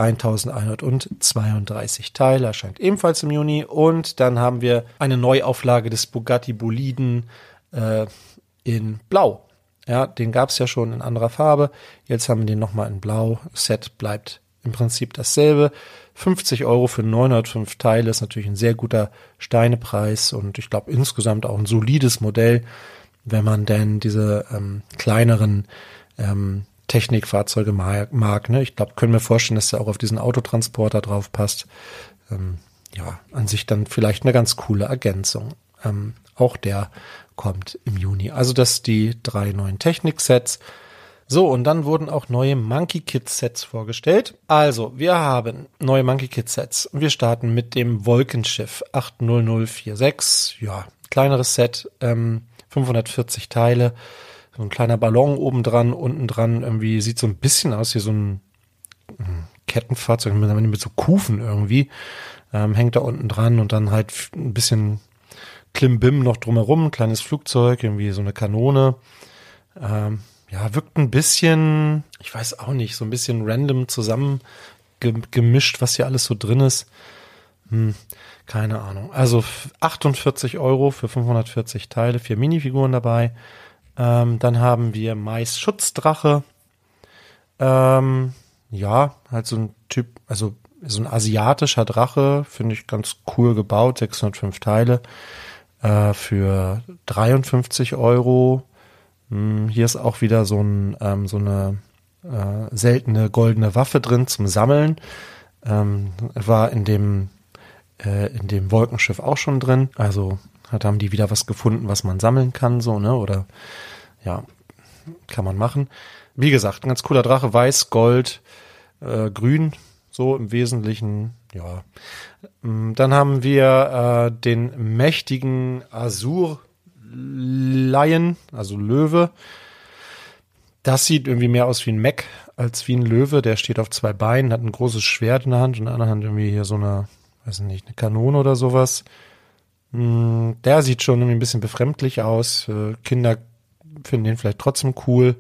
eintausendeinhundertzweiunddreißig Teile. Erscheint ebenfalls im Juni. Und dann haben wir eine Neuauflage des Bugatti Boliden äh, in Blau. Ja, den gab es ja schon in anderer Farbe. Jetzt haben wir den nochmal in Blau. Set bleibt im Prinzip dasselbe. fünfzig Euro für neunhundertfünf Teile ist natürlich ein sehr guter Steinepreis und ich glaube insgesamt auch ein solides Modell, wenn man denn diese ähm, kleineren ähm, Technikfahrzeuge mag. mag ne? Ich glaube, können wir vorstellen, dass er auch auf diesen Autotransporter drauf passt. Ähm, ja, an sich dann vielleicht eine ganz coole Ergänzung. Ähm, auch der kommt im Juni. Also das die drei neuen Technik-Sets. So, und dann wurden auch neue Monkey Kid Sets vorgestellt. Also, wir haben neue Monkey Kid Sets. Wir starten mit dem Wolkenschiff acht null null vier sechs. Ja, kleineres Set, ähm, fünfhundertvierzig Teile. So ein kleiner Ballon oben dran, unten dran. Irgendwie sieht so ein bisschen aus wie so ein Kettenfahrzeug mit, mit so Kufen irgendwie. Ähm, hängt da unten dran und dann halt ein bisschen Klimbim noch drumherum. Ein kleines Flugzeug, irgendwie so eine Kanone. Ähm, Ja, wirkt ein bisschen, ich weiß auch nicht, so ein bisschen random zusammengemischt, was hier alles so drin ist. Hm, keine Ahnung. Also achtundvierzig Euro für fünfhundertvierzig Teile, vier Minifiguren dabei. Ähm, dann haben wir Mais Schutzdrache. Ähm, ja, halt so ein Typ, also so ein asiatischer Drache, finde ich ganz cool gebaut, sechshundertfünf Teile äh, für dreiundfünfzig Euro. Hier ist auch wieder so, ein, ähm, so eine äh, seltene goldene Waffe drin zum Sammeln. Ähm, war in dem, äh, in dem Wolkenschiff auch schon drin. Also hat, haben die wieder was gefunden, was man sammeln kann, so, ne? Oder ja, kann man machen. Wie gesagt, ein ganz cooler Drache, weiß, gold, äh, grün, so im Wesentlichen, ja. Dann haben wir äh, den mächtigen Azur Lion, also Löwe. Das sieht irgendwie mehr aus wie ein Mech als wie ein Löwe. Der steht auf zwei Beinen, hat ein großes Schwert in der Hand und in der anderen Hand irgendwie hier so eine, weiß nicht, eine Kanone oder sowas. Der sieht schon irgendwie ein bisschen befremdlich aus. Kinder finden den vielleicht trotzdem cool.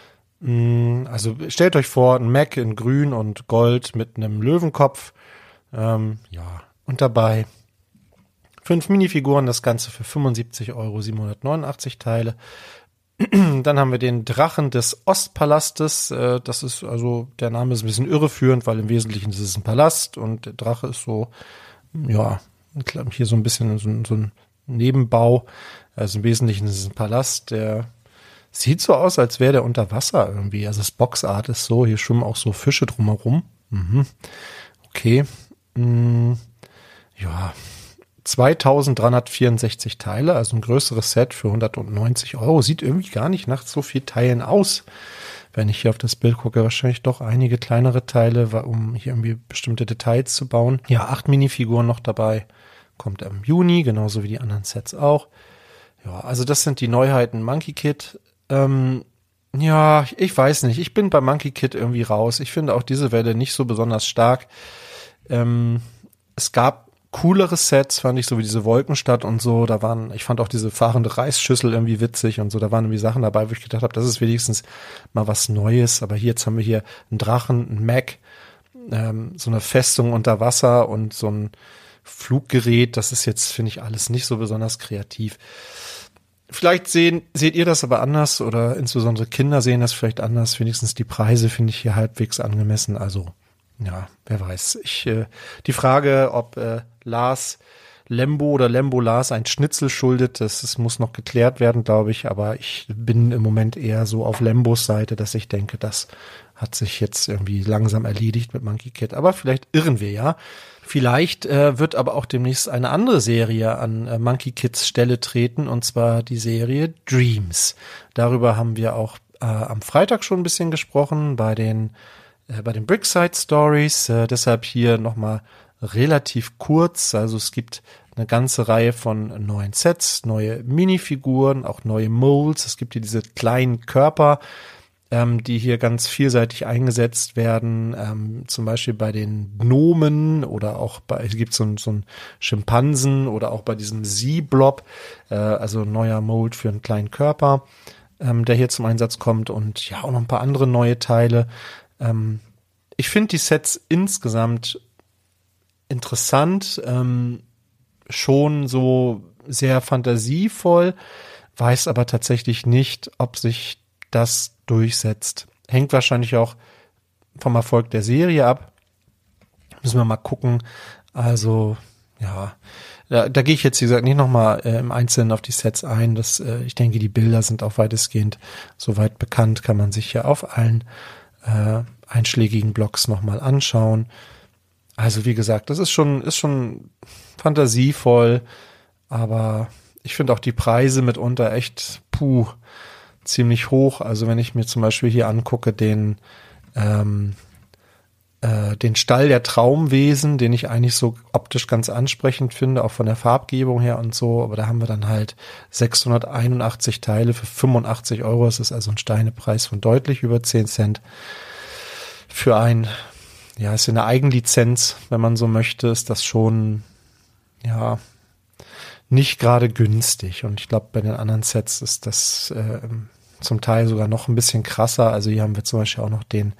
Also stellt euch vor, ein Mech in grün und gold mit einem Löwenkopf. Ähm, ja, und dabei fünf Minifiguren, das Ganze für fünfundsiebzig Euro, siebenhundertneunundachtzig Teile. Dann haben wir den Drachen des Ostpalastes. Das ist also, der Name ist ein bisschen irreführend, weil im Wesentlichen ist es ein Palast und der Drache ist so, ja, hier so ein bisschen so, so ein Nebenbau. Also im Wesentlichen ist es ein Palast, der sieht so aus, als wäre der unter Wasser irgendwie. Also das Boxart ist so, hier schwimmen auch so Fische drumherum. Mhm. Okay. Hm. Ja, zweitausenddreihundertvierundsechzig Teile, also ein größeres Set für hundertneunzig Euro. Sieht irgendwie gar nicht nach so viel Teilen aus. Wenn ich hier auf das Bild gucke, wahrscheinlich doch einige kleinere Teile, um hier irgendwie bestimmte Details zu bauen. Ja, acht Minifiguren noch dabei. Kommt im Juni, genauso wie die anderen Sets auch. Ja, also das sind die Neuheiten Monkey Kid. Ähm, ja, ich weiß nicht. Ich bin bei Monkey Kid irgendwie raus. Ich finde auch diese Welle nicht so besonders stark. Ähm, es gab coolere Sets, fand ich, so wie diese Wolkenstadt und so. Da waren, ich fand auch diese fahrende Reisschüssel irgendwie witzig und so. Da waren irgendwie Sachen dabei, wo ich gedacht habe, das ist wenigstens mal was Neues. Aber hier, jetzt haben wir hier einen Drachen, einen Mac, ähm, so eine Festung unter Wasser und so ein Fluggerät. Das ist jetzt, finde ich, alles nicht so besonders kreativ. Vielleicht sehen, seht ihr das aber anders oder insbesondere Kinder sehen das vielleicht anders. Wenigstens die Preise finde ich hier halbwegs angemessen. Also, ja, wer weiß. Ich, äh, die Frage, ob äh, Lars Lembo oder Lembo Lars ein Schnitzel schuldet, das, das muss noch geklärt werden, glaube ich. Aber ich bin im Moment eher so auf Lembos Seite, dass ich denke, das hat sich jetzt irgendwie langsam erledigt mit Monkey Kid. Aber vielleicht irren wir ja. Vielleicht äh, wird aber auch demnächst eine andere Serie an äh, Monkey Kids Stelle treten, und zwar die Serie Dreams. Darüber haben wir auch äh, am Freitag schon ein bisschen gesprochen bei den äh, bei den Brickside Stories. Äh, deshalb hier nochmal relativ kurz. Also es gibt eine ganze Reihe von neuen Sets, neue Minifiguren, auch neue Molds. Es gibt hier diese kleinen Körper, Ähm, die hier ganz vielseitig eingesetzt werden, ähm, zum Beispiel bei den Gnomen oder auch bei, es gibt so einen so einen Schimpansen oder auch bei diesem Sea-Blob, äh, also ein neuer Mold für einen kleinen Körper, ähm, der hier zum Einsatz kommt, und ja, auch noch ein paar andere neue Teile. Ähm, ich finde die Sets insgesamt interessant, ähm, schon so sehr fantasievoll, weiß aber tatsächlich nicht, ob sich das durchsetzt. Hängt wahrscheinlich auch vom Erfolg der Serie ab. Müssen wir mal gucken. Also, ja, da, da gehe ich jetzt, wie gesagt, nicht nochmal äh, im Einzelnen auf die Sets ein. Das, äh, ich denke, die Bilder sind auch weitestgehend soweit bekannt. Kann man sich ja auf allen äh, einschlägigen Blogs nochmal anschauen. Also, wie gesagt, das ist schon, ist schon fantasievoll, aber ich finde auch die Preise mitunter echt, puh, ziemlich hoch. Also wenn ich mir zum Beispiel hier angucke, den ähm, äh, den Stall der Traumwesen, den ich eigentlich so optisch ganz ansprechend finde, auch von der Farbgebung her und so, aber da haben wir dann halt sechshunderteinundachtzig Teile für fünfundachtzig Euro. Das ist also ein Steinepreis von deutlich über zehn Cent. Für ein, ja, ist ja eine Eigenlizenz, wenn man so möchte, ist das schon, ja, nicht gerade günstig. Und ich glaube, bei den anderen Sets ist das äh, zum Teil sogar noch ein bisschen krasser. Also hier haben wir zum Beispiel auch noch den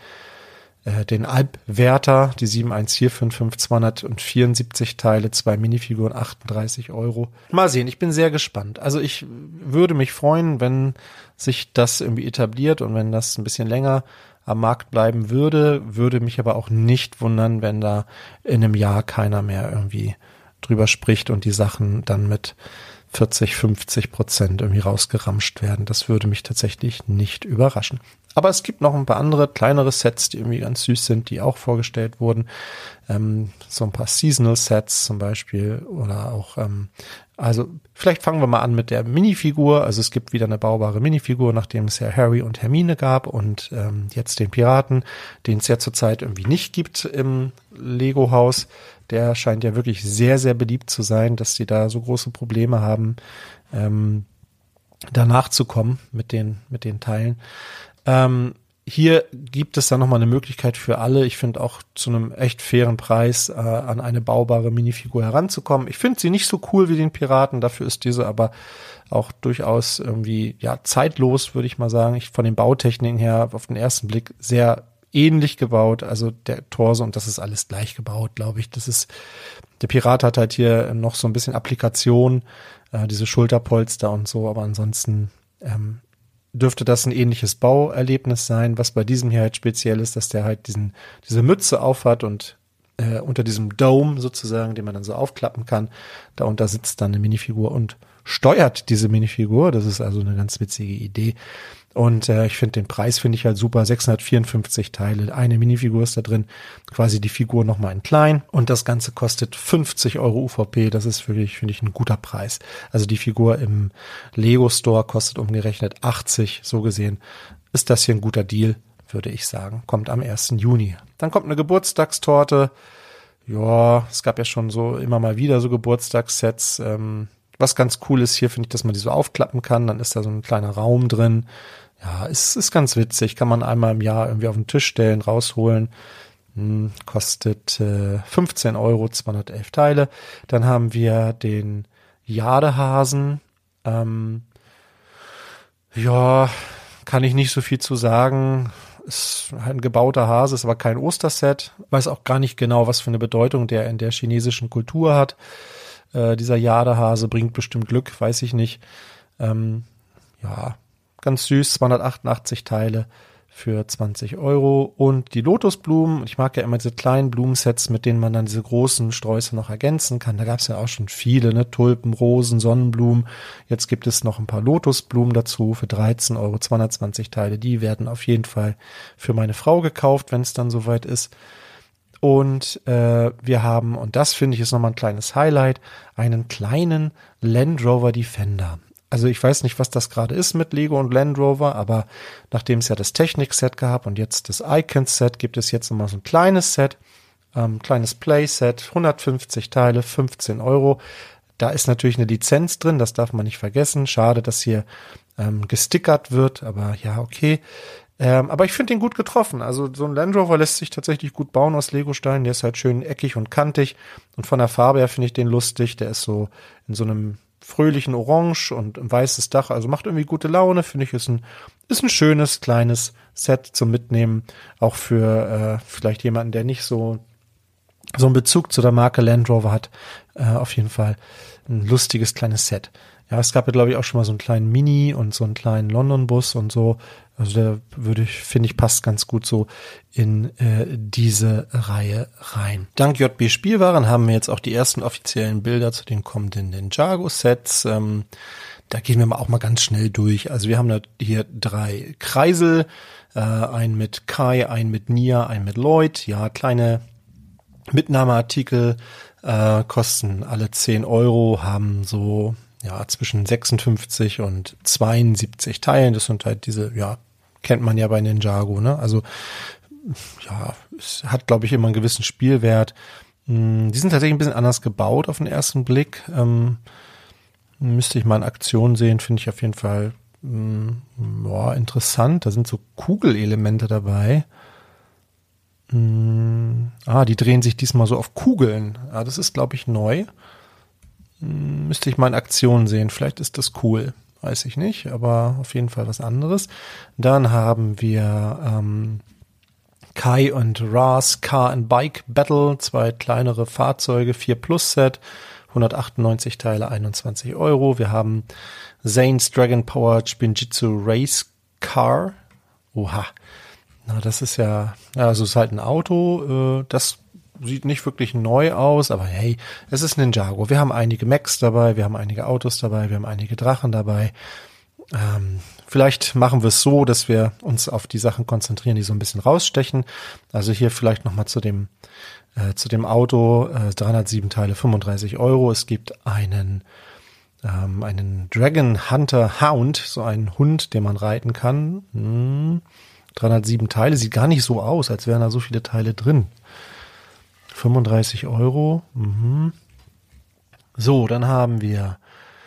äh, den Albwärter, die sieben eins vier fünf fünf, zweihundertvierundsiebzig Teile, zwei Minifiguren, achtunddreißig Euro. Mal sehen, ich bin sehr gespannt. Also ich würde mich freuen, wenn sich das irgendwie etabliert und wenn das ein bisschen länger am Markt bleiben würde, würde mich aber auch nicht wundern, wenn da in einem Jahr keiner mehr irgendwie drüber spricht und die Sachen dann mit vierzig, fünfzig Prozent irgendwie rausgeramscht werden. Das würde mich tatsächlich nicht überraschen. Aber es gibt noch ein paar andere kleinere Sets, die irgendwie ganz süß sind, die auch vorgestellt wurden. Ähm, so ein paar Seasonal Sets zum Beispiel oder auch, ähm, also vielleicht fangen wir mal an mit der Minifigur. Also es gibt wieder eine baubare Minifigur, nachdem es ja Harry und Hermine gab und ähm, jetzt den Piraten, den es ja zurzeit irgendwie nicht gibt im Lego-Haus. Der scheint ja wirklich sehr, sehr beliebt zu sein, dass die da so große Probleme haben, ähm, danach zu kommen mit den, mit den Teilen. Ähm, hier gibt es dann nochmal eine Möglichkeit für alle, ich finde auch zu einem echt fairen Preis, äh, an eine baubare Minifigur heranzukommen. Ich finde sie nicht so cool wie den Piraten, dafür ist diese aber auch durchaus irgendwie, ja, zeitlos, würde ich mal sagen. Ich von den Bautechniken her auf den ersten Blick sehr ähnlich gebaut, also der Torso, und das ist alles gleich gebaut, glaube ich. Das ist, der Pirat hat halt hier noch so ein bisschen Applikation, äh, diese Schulterpolster und so, aber ansonsten ähm, dürfte das ein ähnliches Bauerlebnis sein. Was bei diesem hier halt speziell ist, dass der halt diesen diese Mütze aufhat und äh, unter diesem Dome sozusagen, den man dann so aufklappen kann, darunter sitzt dann eine Minifigur und steuert diese Minifigur. Das ist also eine ganz witzige Idee. Und äh, ich finde den Preis finde ich halt super, sechshundertvierundfünfzig Teile, eine Minifigur ist da drin, quasi die Figur nochmal in klein, und das Ganze kostet fünfzig Euro U V P, das ist wirklich, finde ich, ein guter Preis. Also die Figur im Lego Store kostet umgerechnet achtzig, so gesehen ist das hier ein guter Deal, würde ich sagen, kommt am ersten Juni. Dann kommt eine Geburtstagstorte, ja, es gab ja schon so immer mal wieder so Geburtstagssets, ähm, was ganz cool ist hier, finde ich, dass man die so aufklappen kann. Dann ist da so ein kleiner Raum drin. Ja, ist, ist ganz witzig. Kann man einmal im Jahr irgendwie auf den Tisch stellen, rausholen. Hm, kostet äh, fünfzehn Euro, zweihundertelf Teile. Dann haben wir den Jadehasen. Ähm, ja, kann ich nicht so viel zu sagen. Ist halt ein gebauter Hase, ist aber kein Osterset. Weiß auch gar nicht genau, was für eine Bedeutung der in der chinesischen Kultur hat. Äh, dieser Jadehase bringt bestimmt Glück, weiß ich nicht. Ähm, ja, ganz süß, zweihundertachtundachtzig Teile für zwanzig Euro. Und die Lotusblumen, ich mag ja immer diese kleinen Blumensets, mit denen man dann diese großen Sträuße noch ergänzen kann. Da gab es ja auch schon viele, ne? Tulpen, Rosen, Sonnenblumen. Jetzt gibt es noch ein paar Lotusblumen dazu für dreizehn Euro, zweihundertzwanzig Teile. Die werden auf jeden Fall für meine Frau gekauft, wenn es dann soweit ist. Und äh, wir haben, und das finde ich ist nochmal ein kleines Highlight, einen kleinen Land Rover Defender. Also ich weiß nicht, was das gerade ist mit Lego und Land Rover, aber nachdem es ja das Technik-Set gab und jetzt das Icons-Set, gibt es jetzt nochmal so ein kleines Set, ähm, kleines Play-Set, hundertfünfzig Teile, fünfzehn Euro. Da ist natürlich eine Lizenz drin, das darf man nicht vergessen. Schade, dass hier ähm, gestickert wird, aber ja, okay. Ähm, aber ich finde den gut getroffen. Also so ein Land Rover lässt sich tatsächlich gut bauen aus Legosteinen. Der ist halt schön eckig und kantig und von der Farbe her finde ich den lustig. Der ist so in so einem fröhlichen Orange und ein weißes Dach, also macht irgendwie gute Laune, finde ich, ist ein, ist ein schönes, kleines Set zum Mitnehmen, auch für äh, vielleicht jemanden, der nicht so so einen Bezug zu der Marke Land Rover hat, äh, auf jeden Fall ein lustiges kleines Set. Ja, es gab ja, glaube ich, auch schon mal so einen kleinen Mini und so einen kleinen London-Bus und so. Also der würde ich, finde ich, passt ganz gut so in äh, diese Reihe rein. Dank J B Spielwaren haben wir jetzt auch die ersten offiziellen Bilder zu den kommenden Ninjago-Sets. Ähm, da gehen wir mal auch mal ganz schnell durch. Also wir haben da hier drei Kreisel, äh, einen mit Kai, einen mit Nia, einen mit Lloyd. Ja, kleine Mitnahmeartikel äh, kosten alle zehn Euro, haben so ja zwischen sechsundfünfzig und zweiundsiebzig Teilen. Das sind halt diese, ja, kennt man ja bei Ninjago, ne? Also ja, es hat, glaube ich, immer einen gewissen Spielwert. Die sind tatsächlich ein bisschen anders gebaut auf den ersten Blick. Ähm, müsste ich mal in Aktion sehen, finde ich auf jeden Fall mh, boah, interessant. Da sind so Kugelelemente dabei. Mh, ah, die drehen sich diesmal so auf Kugeln. Ah, das ist, glaube ich, neu. Mh, müsste ich mal in Aktion sehen. Vielleicht ist das cool. Weiß ich nicht, aber auf jeden Fall was anderes. Dann haben wir ähm, Kai und Ras Car and Bike Battle, zwei kleinere Fahrzeuge, vier Plus Set, hundertachtundneunzig Teile, einundzwanzig Euro. Wir haben Zane's Dragon Powered Spinjitzu Race Car. Oha, na das ist ja, ja, also es ist halt ein Auto, äh, das sieht nicht wirklich neu aus, aber hey, es ist Ninjago. Wir haben einige Mechs dabei, wir haben einige Autos dabei, wir haben einige Drachen dabei. Ähm, vielleicht machen wir es so, dass wir uns auf die Sachen konzentrieren, die so ein bisschen rausstechen. Also hier vielleicht nochmal zu dem äh, zu dem Auto, äh, dreihundertsieben Teile, fünfunddreißig Euro. Es gibt einen ähm, einen Dragon Hunter Hound, so einen Hund, den man reiten kann. Hm, dreihundertsieben Teile, sieht gar nicht so aus, als wären da so viele Teile drin. fünfunddreißig Euro. Mhm. So, dann haben wir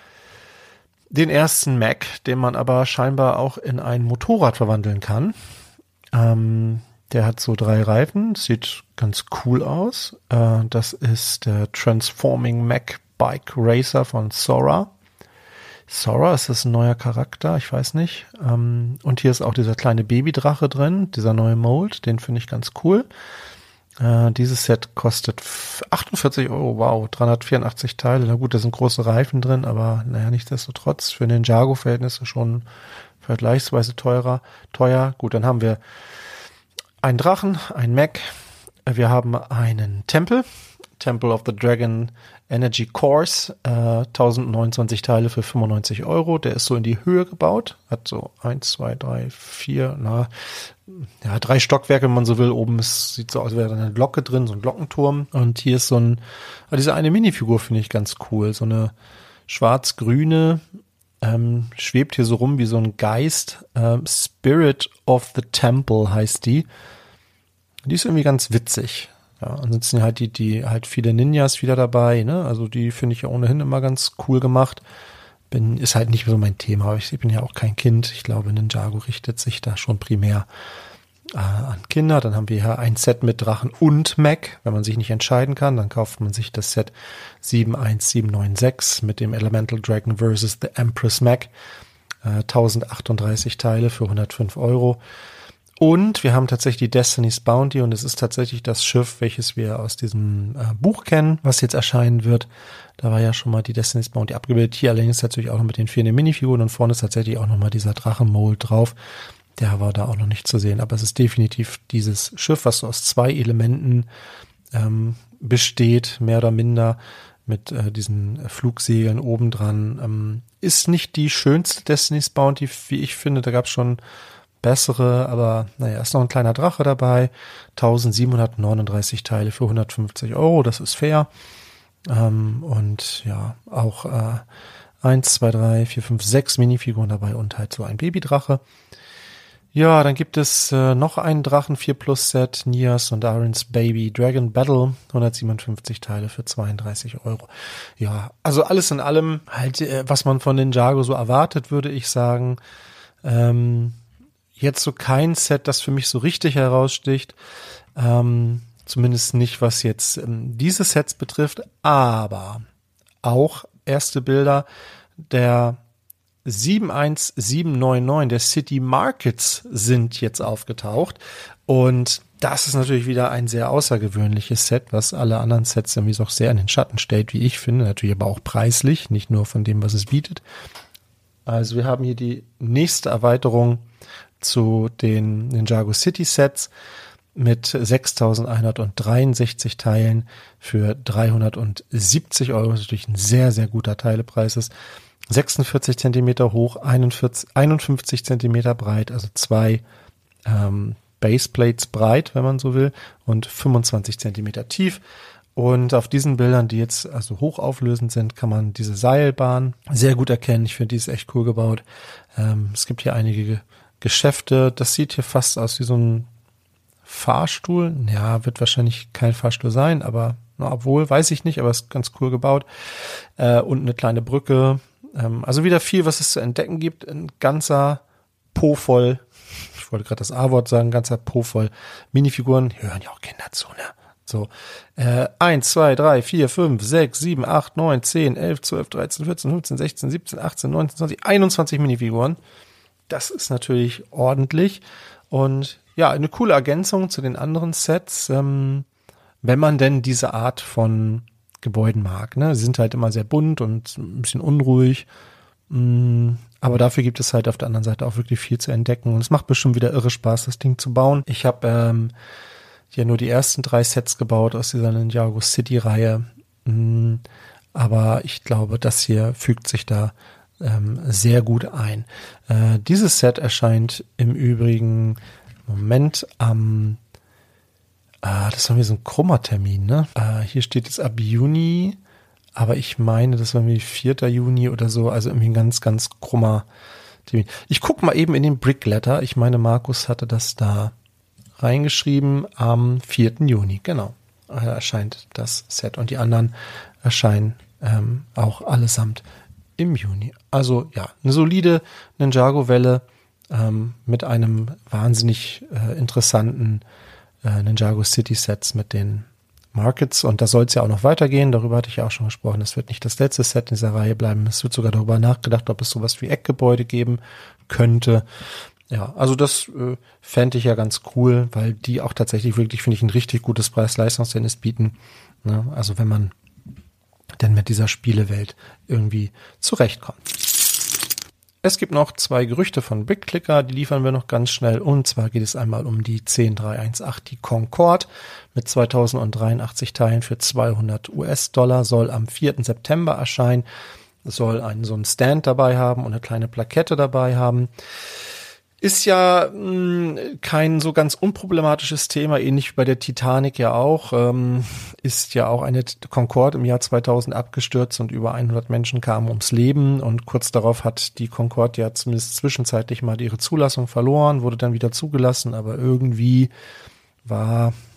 den ersten Mac, den man aber scheinbar auch in ein Motorrad verwandeln kann. Ähm, der hat so drei Reifen, sieht ganz cool aus. Äh, das ist der Transforming Mac Bike Racer von Sora. Sora, ist das ein neuer Charakter? Ich weiß nicht. Ähm, und hier ist auch dieser kleine Babydrache drin, dieser neue Mold, den finde ich ganz cool. Uh, dieses Set kostet achtundvierzig Euro, wow, dreihundertvierundachtzig Teile. Na gut, da sind große Reifen drin, aber naja, nichtsdestotrotz für Ninjago-Verhältnisse schon vergleichsweise teurer, teuer. Gut, dann haben wir einen Drachen, einen Mech, wir haben einen Tempel, Temple of the Dragon Energy Course, äh, tausendneunundzwanzig Teile für fünfundneunzig Euro. Der ist so in die Höhe gebaut, hat so eins, zwei, drei, vier, na, ja, drei Stockwerke, wenn man so will. Oben ist, sieht so aus, als wäre da eine Glocke drin, so ein Glockenturm. Und hier ist so ein, ah, diese eine Minifigur finde ich ganz cool, so eine schwarz-grüne, ähm, schwebt hier so rum wie so ein Geist. Ähm, Spirit of the Temple heißt die. Die ist irgendwie ganz witzig. Ja, ansonsten halt die, die halt viele Ninjas wieder dabei, ne? Also die finde ich ja ohnehin immer ganz cool gemacht. Bin, ist halt nicht so mein Thema, aber ich, ich bin ja auch kein Kind. Ich glaube, Ninjago richtet sich da schon primär äh, an Kinder. Dann haben wir hier ein Set mit Drachen und Mech. Wenn man sich nicht entscheiden kann, dann kauft man sich das Set sieben eins sieben neun sechs mit dem Elemental Dragon versus the Empress Mech. Äh, tausendachtunddreißig Teile für hundertfünf Euro. Und wir haben tatsächlich die Destiny's Bounty und es ist tatsächlich das Schiff, welches wir aus diesem äh, Buch kennen, was jetzt erscheinen wird. Da war ja schon mal die Destiny's Bounty abgebildet. Hier allerdings natürlich auch noch mit den vier Minifiguren und vorne ist tatsächlich auch noch mal dieser Drachenmold drauf. Der war da auch noch nicht zu sehen. Aber es ist definitiv dieses Schiff, was so aus zwei Elementen ähm, besteht, mehr oder minder, mit äh, diesen Flugsegeln obendran. Ähm, ist nicht die schönste Destiny's Bounty, wie ich finde. Da gab es schon bessere, aber naja, ist noch ein kleiner Drache dabei. eintausendsiebenhundertneununddreißig Teile für hundertfünfzig Euro, das ist fair. Ähm, und ja, auch äh, eins, zwei, drei, vier, fünf, sechs Minifiguren dabei und halt so ein Babydrache. Ja, dann gibt es äh, noch einen Drachen vier Plus Set, Nias und Arryn's Baby Dragon Battle, hundertsiebenundfünfzig Teile für zweiunddreißig Euro. Ja, also alles in allem halt, äh, was man von Ninjago so erwartet, würde ich sagen. Ähm, Jetzt so kein Set, das für mich so richtig heraussticht. Ähm, zumindest nicht, was jetzt ähm, diese Sets betrifft. Aber auch erste Bilder der sieben eins sieben neun neun, der City Markets, sind jetzt aufgetaucht. Und das ist natürlich wieder ein sehr außergewöhnliches Set, was alle anderen Sets irgendwie auch sehr in den Schatten stellt, wie ich finde. Natürlich aber auch preislich, nicht nur von dem, was es bietet. Also wir haben hier die nächste Erweiterung zu den Ninjago City Sets mit sechstausendeinhundertdreiundsechzig Teilen für dreihundertsiebzig Euro. Das ist natürlich ein sehr, sehr guter Teilepreis ist. sechsundvierzig Zentimeter hoch, einundvierzig, einundfünfzig Zentimeter breit, also zwei ähm, Baseplates breit, wenn man so will, und fünfundzwanzig Zentimeter tief. Und auf diesen Bildern, die jetzt also hochauflösend sind, kann man diese Seilbahn sehr gut erkennen. Ich finde, die ist echt cool gebaut. Ähm, es gibt hier einige Geschäfte. Das sieht hier fast aus wie so ein Fahrstuhl. Ja, wird wahrscheinlich kein Fahrstuhl sein, aber na, obwohl, weiß ich nicht, aber ist ganz cool gebaut. Äh, und eine kleine Brücke. Ähm, also wieder viel, was es zu entdecken gibt. Ein ganzer Po voll, ich wollte gerade das A-Wort sagen, ein ganzer Po voll Minifiguren. Hier hören ja auch Kinder zu, ne? So, äh, eins, zwei, drei, vier, fünf, sechs, sieben, acht, neun, zehn, elf, zwölf, dreizehn, vierzehn, fünfzehn, sechzehn, siebzehn, achtzehn, neunzehn, zwanzig, einundzwanzig Minifiguren. Das ist natürlich ordentlich und ja, eine coole Ergänzung zu den anderen Sets, ähm, wenn man denn diese Art von Gebäuden mag. Ne? Sie sind halt immer sehr bunt und ein bisschen unruhig, mh, aber dafür gibt es halt auf der anderen Seite auch wirklich viel zu entdecken und es macht bestimmt wieder irre Spaß, das Ding zu bauen. Ich habe ähm, ja nur die ersten drei Sets gebaut aus dieser Ninjago City-Reihe, mh, aber ich glaube, das hier fügt sich da sehr gut ein. Äh, dieses Set erscheint im Übrigen im Moment am, äh, das war mir so ein krummer Termin, ne? Äh, hier steht jetzt ab Juni, aber ich meine, das war irgendwie vierter Juni oder so, also irgendwie ein ganz, ganz krummer Termin. Ich gucke mal eben in den Brickletter. Ich meine, Markus hatte das da reingeschrieben am vierten Juni, genau. Äh, erscheint das Set und die anderen erscheinen ähm, auch allesamt im Juni. Also ja, eine solide Ninjago-Welle ähm, mit einem wahnsinnig äh, interessanten äh, Ninjago City Sets mit den Markets. Und da soll es ja auch noch weitergehen. Darüber hatte ich ja auch schon gesprochen. Das wird nicht das letzte Set in dieser Reihe bleiben. Es wird sogar darüber nachgedacht, ob es sowas wie Eckgebäude geben könnte. Ja, also das äh, fände ich ja ganz cool, weil die auch tatsächlich wirklich, finde ich, ein richtig gutes Preis-Leistungsverhältnis bieten. Ne? Also wenn man denn mit dieser Spielewelt irgendwie zurechtkommt. Es gibt noch zwei Gerüchte von BrickClicker, die liefern wir noch ganz schnell. Und zwar geht es einmal um die zehn drei eins acht, die Concorde mit zweitausenddreiundachtzig Teilen für zweihundert US-Dollar, soll am vierten September erscheinen, soll einen so einen Stand dabei haben und eine kleine Plakette dabei haben. Ist ja mh, kein so ganz unproblematisches Thema, ähnlich wie bei der Titanic ja auch. Ähm, ist ja auch eine Concorde im Jahr zweitausend abgestürzt und über hundert Menschen kamen ums Leben. Und kurz darauf hat die Concorde ja zumindest zwischenzeitlich mal ihre Zulassung verloren, wurde dann wieder zugelassen, aber irgendwie war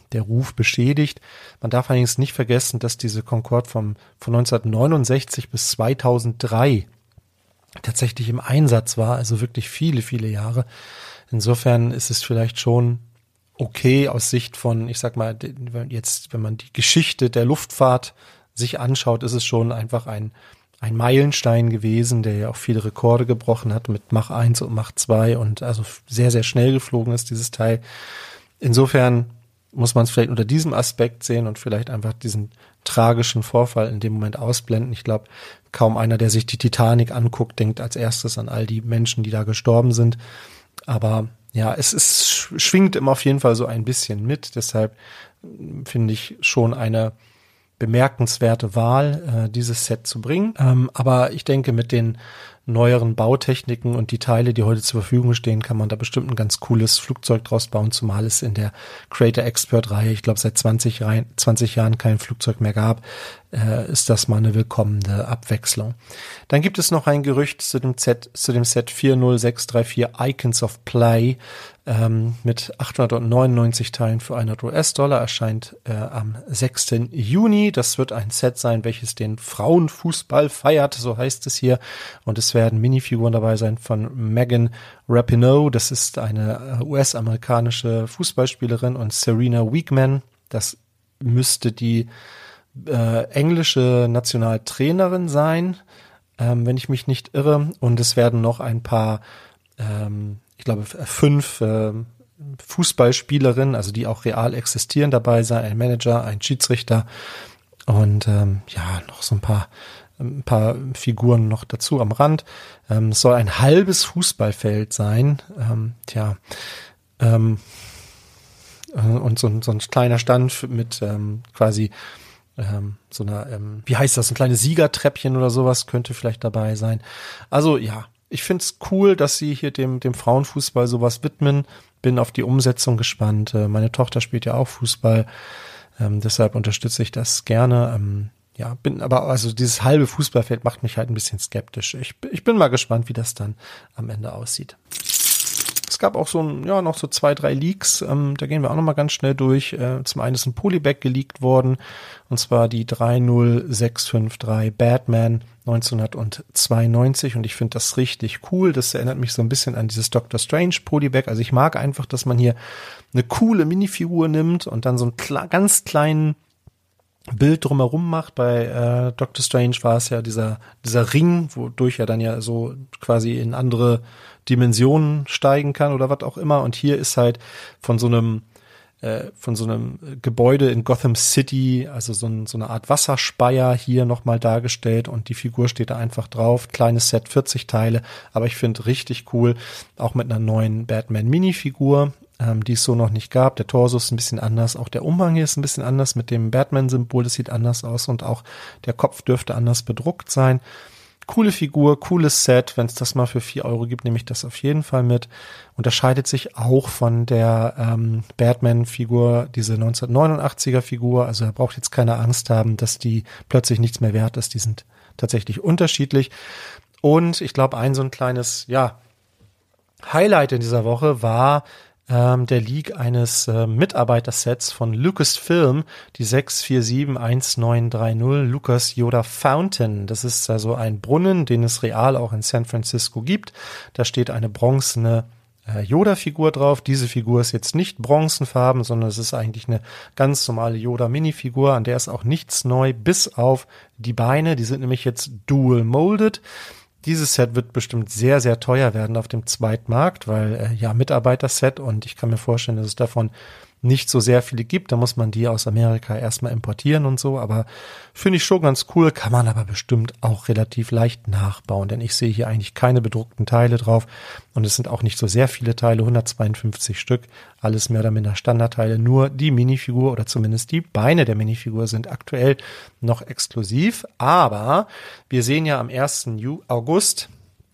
der Ruf beschädigt. Man darf allerdings nicht vergessen, dass diese Concorde vom, von neunzehnhundertneunundsechzig bis zweitausenddrei tatsächlich im Einsatz war, also wirklich viele, viele Jahre. Insofern ist es vielleicht schon okay aus Sicht von, ich sag mal, jetzt, wenn man die Geschichte der Luftfahrt sich anschaut, ist es schon einfach ein, ein Meilenstein gewesen, der ja auch viele Rekorde gebrochen hat mit Mach eins und Mach zwei und also sehr, sehr schnell geflogen ist, dieses Teil. Insofern muss man es vielleicht unter diesem Aspekt sehen und vielleicht einfach diesen tragischen Vorfall in dem Moment ausblenden. Ich glaube, kaum einer, der sich die Titanic anguckt, denkt als erstes an all die Menschen, die da gestorben sind. Aber ja, es ist, schwingt immer auf jeden Fall so ein bisschen mit. Deshalb finde ich schon eine bemerkenswerte Wahl, äh, dieses Set zu bringen. Ähm, aber ich denke, mit den neueren Bautechniken und die Teile, die heute zur Verfügung stehen, kann man da bestimmt ein ganz cooles Flugzeug draus bauen, zumal es in der Creator Expert Reihe, ich glaube seit zwanzig, Reihen, zwanzig Jahren kein Flugzeug mehr gab, äh, ist das mal eine willkommene Abwechslung. Dann gibt es noch ein Gerücht zu dem Set, zu dem Set vier null sechs drei vier Icons of Play ähm, mit achthundertneunundneunzig Teilen für hundert US-Dollar, erscheint äh, am sechsten Juni. Das wird ein Set sein, welches den Frauenfußball feiert, so heißt es hier, und es werden Minifiguren dabei sein von Megan Rapinoe, das ist eine U S-amerikanische Fußballspielerin, und Serena Weekman, das müsste die äh, englische Nationaltrainerin sein, ähm, wenn ich mich nicht irre, und es werden noch ein paar, ähm, ich glaube fünf äh, Fußballspielerinnen, also die auch real existieren, dabei sein, ein Manager, ein Schiedsrichter und ähm, ja, noch so ein paar ein paar Figuren noch dazu am Rand. Ähm, es soll ein halbes Fußballfeld sein. Ähm, tja, ähm, äh, und so, so ein kleiner Stand mit ähm, quasi ähm, so einer, ähm, wie heißt das, ein kleines Siegertreppchen oder sowas könnte vielleicht dabei sein. Also ja, ich finde es cool, dass sie hier dem, dem Frauenfußball sowas widmen. Bin auf die Umsetzung gespannt. Äh, meine Tochter spielt ja auch Fußball. Ähm, deshalb unterstütze ich das gerne. Ähm, Ja, bin aber, also dieses halbe Fußballfeld macht mich halt ein bisschen skeptisch. Ich, ich bin mal gespannt, wie das dann am Ende aussieht. Es gab auch so ein, ja, noch so zwei, drei Leaks, ähm, da gehen wir auch noch mal ganz schnell durch. Äh, zum einen ist ein Polybag geleakt worden, und zwar die drei null sechs fünf drei Batman neunzehnhundertzweiundneunzig, und ich finde das richtig cool. Das erinnert mich so ein bisschen an dieses Doctor Strange Polybag. Also ich mag einfach, dass man hier eine coole Minifigur nimmt und dann so einen kle- ganz kleinen Bild drumherum macht. Bei äh, Doctor Strange war es ja dieser dieser Ring, wodurch er dann ja so quasi in andere Dimensionen steigen kann oder was auch immer. Und hier ist halt von so einem äh, von so einem Gebäude in Gotham City, also so, ein, so eine Art Wasserspeier hier nochmal dargestellt, und die Figur steht da einfach drauf. Kleines Set, vierzig Teile, aber ich finde richtig cool, auch mit einer neuen Batman-Minifigur, Ähm, die es so noch nicht gab. Der Torso ist ein bisschen anders, auch der Umhang hier ist ein bisschen anders mit dem Batman-Symbol, das sieht anders aus, und auch der Kopf dürfte anders bedruckt sein. Coole Figur, cooles Set, wenn es das mal für vier Euro gibt, nehme ich das auf jeden Fall mit. Unterscheidet sich auch von der ähm, Batman-Figur, diese neunzehnhundertneunundachtziger Figur, also er braucht jetzt keine Angst haben, dass die plötzlich nichts mehr wert ist, die sind tatsächlich unterschiedlich. Und ich glaube, ein so ein kleines, ja, Highlight in dieser Woche war Ähm, der Leak eines äh, Mitarbeitersets von Lucasfilm, die sechs vier sieben eins neun drei null Lucas Yoda Fountain. Das ist also ein Brunnen, den es real auch in San Francisco gibt. Da steht eine bronzene äh, Yoda-Figur drauf. Diese Figur ist jetzt nicht bronzenfarben, sondern es ist eigentlich eine ganz normale Yoda-Minifigur, an der ist auch nichts neu, bis auf die Beine. Die sind nämlich jetzt dual molded. Dieses Set wird bestimmt sehr, sehr teuer werden auf dem Zweitmarkt, weil äh, ja, Mitarbeiterset, und ich kann mir vorstellen, dass es davon nicht so sehr viele gibt. Da muss man die aus Amerika erstmal importieren und so, aber finde ich schon ganz cool, kann man aber bestimmt auch relativ leicht nachbauen, denn ich sehe hier eigentlich keine bedruckten Teile drauf, und es sind auch nicht so sehr viele Teile, hundertzweiundfünfzig Stück, alles mehr oder minder Standardteile, nur die Minifigur oder zumindest die Beine der Minifigur sind aktuell noch exklusiv, aber wir sehen ja am ersten August,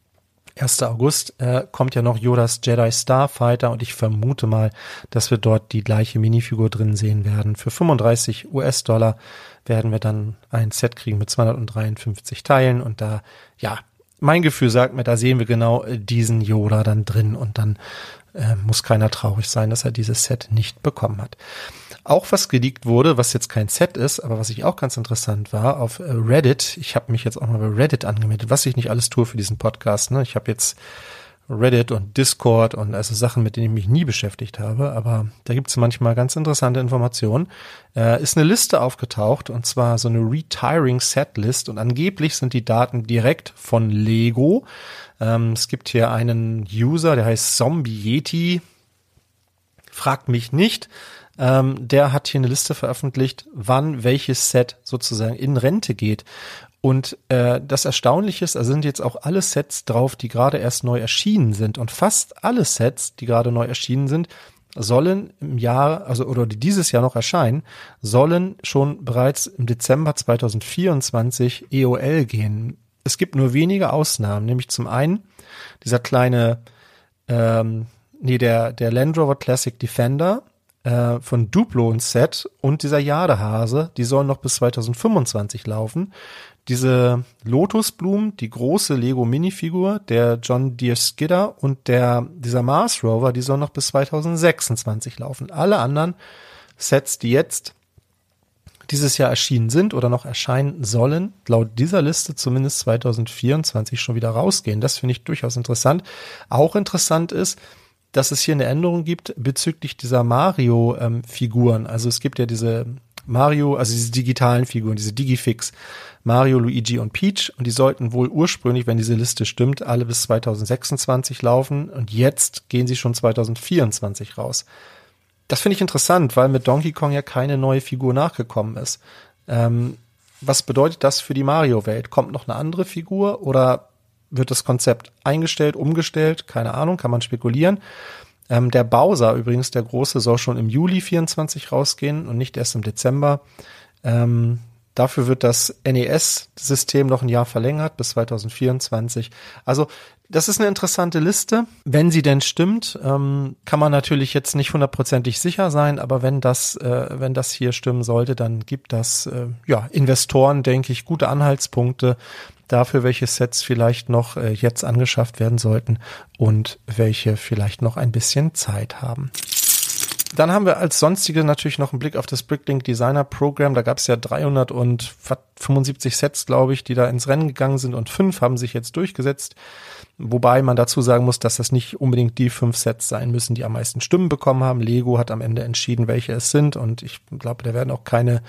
ersten August äh, kommt ja noch Yodas Jedi Starfighter, und ich vermute mal, dass wir dort die gleiche Minifigur drin sehen werden. Für fünfunddreißig US-Dollar werden wir dann ein Set kriegen mit zweihundertdreiundfünfzig Teilen, und da, ja, mein Gefühl sagt mir, da sehen wir genau diesen Yoda dann drin, und dann äh, muss keiner traurig sein, dass er dieses Set nicht bekommen hat. Auch was geleakt wurde, was jetzt kein Set ist, aber was ich auch ganz interessant war, auf Reddit. Ich habe mich jetzt auch mal bei Reddit angemeldet, was ich nicht alles tue für diesen Podcast. Ne? Ich habe jetzt Reddit und Discord und also Sachen, mit denen ich mich nie beschäftigt habe, aber da gibt es manchmal ganz interessante Informationen. Äh, ist eine Liste aufgetaucht und zwar so eine Retiring Set List und angeblich sind die Daten direkt von Lego. Ähm, es gibt hier einen User, der heißt Zombie Yeti. Fragt mich nicht. Ähm, der hat hier eine Liste veröffentlicht, wann welches Set sozusagen in Rente geht. Und äh, das Erstaunliche ist, da sind jetzt auch alle Sets drauf, die gerade erst neu erschienen sind. Und fast alle Sets, die gerade neu erschienen sind, sollen im Jahr, also oder die dieses Jahr noch erscheinen, sollen schon bereits im Dezember zwanzig vierundzwanzig E O L gehen. Es gibt nur wenige Ausnahmen, nämlich zum einen dieser kleine, ähm, nee, der der Land Rover Classic Defender äh, von Duplo ein Set und dieser Jadehase, die sollen noch bis zwanzig fünfundzwanzig laufen. Diese Lotusblumen, die große Lego-Minifigur, der John Deere Skidder und der dieser Mars Rover, die sollen noch bis zwanzig sechsundzwanzig laufen. Alle anderen Sets, die jetzt dieses Jahr erschienen sind oder noch erscheinen sollen, laut dieser Liste zumindest zwanzig vierundzwanzig schon wieder rausgehen. Das finde ich durchaus interessant. Auch interessant ist, dass es hier eine Änderung gibt bezüglich dieser Mario-Figuren. Ähm, also es gibt ja diese Mario, also diese digitalen Figuren, diese Digifix, Mario, Luigi und Peach, und die sollten wohl ursprünglich, wenn diese Liste stimmt, alle bis zwanzig sechsundzwanzig laufen und jetzt gehen sie schon zwanzig vierundzwanzig raus. Das finde ich interessant, weil mit Donkey Kong ja keine neue Figur nachgekommen ist. Ähm, was bedeutet das für die Mario-Welt? Kommt noch eine andere Figur oder wird das Konzept eingestellt, umgestellt? Keine Ahnung, kann man spekulieren. Ähm, der Bowser übrigens, der Große, soll schon im Juli vierundzwanzig rausgehen und nicht erst im Dezember. Ähm, dafür wird das N E S-System noch ein Jahr verlängert bis zwanzig vierundzwanzig. Also das ist eine interessante Liste. Wenn sie denn stimmt, ähm, kann man natürlich jetzt nicht hundertprozentig sicher sein, aber wenn das, äh, wenn das hier stimmen sollte, dann gibt das äh, ja Investoren, denke ich, gute Anhaltspunkte dafür, welche Sets vielleicht noch äh, jetzt angeschafft werden sollten und welche vielleicht noch ein bisschen Zeit haben. Dann haben wir als sonstige natürlich noch einen Blick auf das Bricklink Designer Program. Da gab es ja dreihundertfünfundsiebzig Sets, glaube ich, die da ins Rennen gegangen sind und fünf haben sich jetzt durchgesetzt. Wobei man dazu sagen muss, dass das nicht unbedingt die fünf Sets sein müssen, die am meisten Stimmen bekommen haben. Lego hat am Ende entschieden, welche es sind und ich glaube, da werden auch keine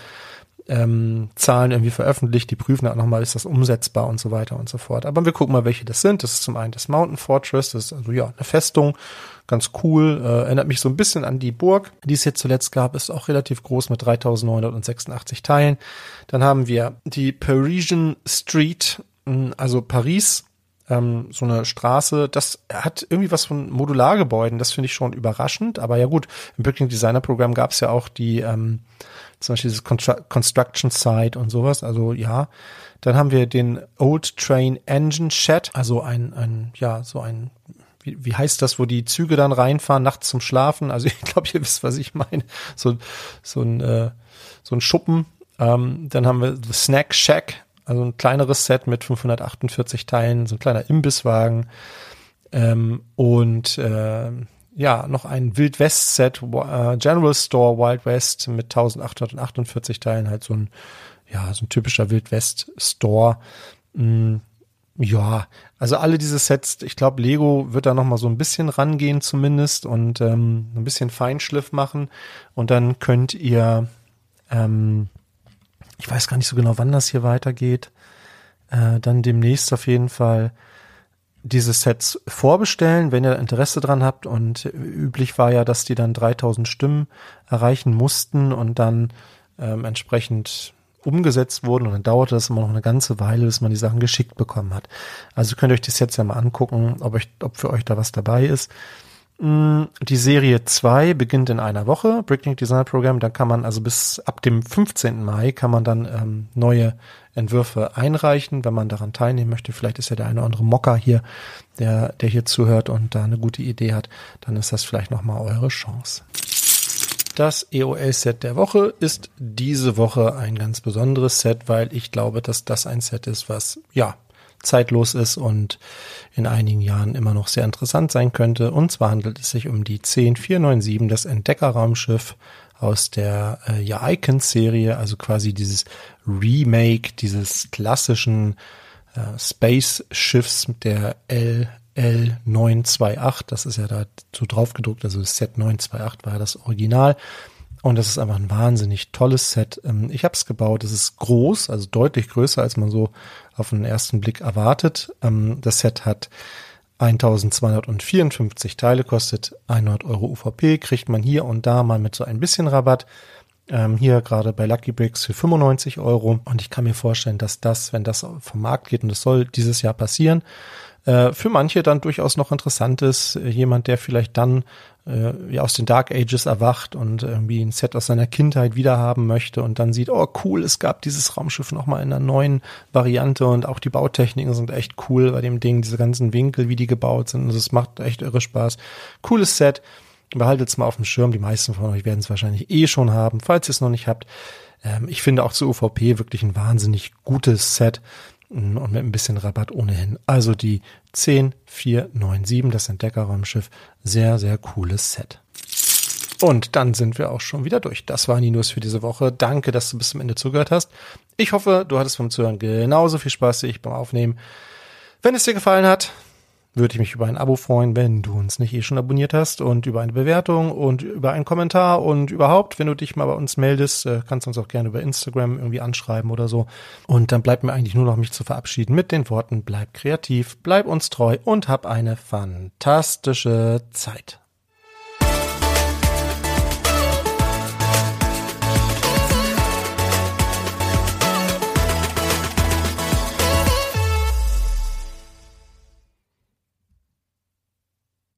ähm, Zahlen irgendwie veröffentlicht. Die prüfen auch nochmal, ist das umsetzbar und so weiter und so fort. Aber wir gucken mal, welche das sind. Das ist zum einen das Mountain Fortress, das ist also ja eine Festung, ganz cool, äh, erinnert mich so ein bisschen an die Burg, die es jetzt zuletzt gab, ist auch relativ groß mit dreitausendneunhundertsechsundachtzig Teilen. Dann haben wir die Parisian Street, also Paris, ähm, so eine Straße, das hat irgendwie was von Modulargebäuden, das finde ich schon überraschend, aber ja gut, im Bricklink Designer Programm gab es ja auch die, ähm, zum Beispiel dieses Constru- Construction Site und sowas, also ja. Dann haben wir den Old Train Engine Shed, also ein, ein, ja, so ein, Wie, wie heißt das, wo die Züge dann reinfahren, nachts zum Schlafen? Also ich glaube, ihr wisst, was ich meine. So, so ein, äh, so ein Schuppen. Ähm, dann haben wir The Snack Shack, also ein kleineres Set mit fünfhundertachtundvierzig Teilen, so ein kleiner Imbisswagen. Ähm, und äh, ja, noch ein Wild West Set, äh, General Store Wild West mit eintausendachthundertachtundvierzig Teilen, halt so ein, ja, so ein typischer Wild West Store. Mm. Ja, also alle diese Sets, ich glaube, Lego wird da noch mal so ein bisschen rangehen zumindest und ähm, ein bisschen Feinschliff machen und dann könnt ihr, ähm, ich weiß gar nicht so genau, wann das hier weitergeht, äh, dann demnächst auf jeden Fall diese Sets vorbestellen, wenn ihr Interesse dran habt und üblich war ja, dass die dann dreitausend Stimmen erreichen mussten und dann ähm, entsprechend umgesetzt wurden und dann dauerte das immer noch eine ganze Weile, bis man die Sachen geschickt bekommen hat. Also könnt ihr euch das jetzt ja mal angucken, ob euch, ob für euch da was dabei ist. Die Serie zwei beginnt in einer Woche, Bricklink Designer Program, da kann man also bis ab dem fünfzehnten Mai kann man dann ähm, neue Entwürfe einreichen, wenn man daran teilnehmen möchte. Vielleicht ist ja der eine oder andere Mocker hier, der, der hier zuhört und da eine gute Idee hat, dann ist das vielleicht nochmal eure Chance. Das E O L-Set der Woche ist diese Woche ein ganz besonderes Set, weil ich glaube, dass das ein Set ist, was, ja, zeitlos ist und in einigen Jahren immer noch sehr interessant sein könnte. Und zwar handelt es sich um die zehn vier neun sieben, das Entdeckerraumschiff aus der äh, ja, Icons-Serie, also quasi dieses Remake dieses klassischen äh, Space-Schiffs der L L neun zwei acht. Das ist ja da so drauf gedruckt, also das Set neun zwei acht war ja das Original. Und das ist einfach ein wahnsinnig tolles Set. Ich habe es gebaut, es ist groß, also deutlich größer, als man so auf den ersten Blick erwartet. Das Set hat eintausendzweihundertvierundfünfzig Teile, kostet hundert Euro U V P, kriegt man hier und da mal mit so ein bisschen Rabatt. Hier gerade bei Lucky Bricks für fünfundneunzig Euro. Und ich kann mir vorstellen, dass das, wenn das vom Markt geht, und das soll dieses Jahr passieren, für manche dann durchaus noch interessant ist. Jemand, der vielleicht dann äh, ja, aus den Dark Ages erwacht und irgendwie ein Set aus seiner Kindheit wiederhaben möchte und dann sieht, oh cool, es gab dieses Raumschiff nochmal in einer neuen Variante und auch die Bautechniken sind echt cool bei dem Ding, diese ganzen Winkel, wie die gebaut sind. Also es macht echt irre Spaß. Cooles Set. Behaltet es mal auf dem Schirm. Die meisten von euch werden es wahrscheinlich eh schon haben, falls ihr es noch nicht habt. Ähm, ich finde auch zu U V P wirklich ein wahnsinnig gutes Set. Und mit ein bisschen Rabatt ohnehin. Also die zehn vier neun sieben, das Entdeckerraumschiff. Sehr, sehr cooles Set. Und dann sind wir auch schon wieder durch. Das waren die News für diese Woche. Danke, dass du bis zum Ende zugehört hast. Ich hoffe, du hattest beim Zuhören genauso viel Spaß wie ich beim Aufnehmen. Wenn es dir gefallen hat, würde ich mich über ein Abo freuen, wenn du uns nicht eh schon abonniert hast und über eine Bewertung und über einen Kommentar und überhaupt, wenn du dich mal bei uns meldest, kannst du uns auch gerne über Instagram irgendwie anschreiben oder so. Und dann bleibt mir eigentlich nur noch mich zu verabschieden mit den Worten, bleib kreativ, bleib uns treu und hab eine fantastische Zeit.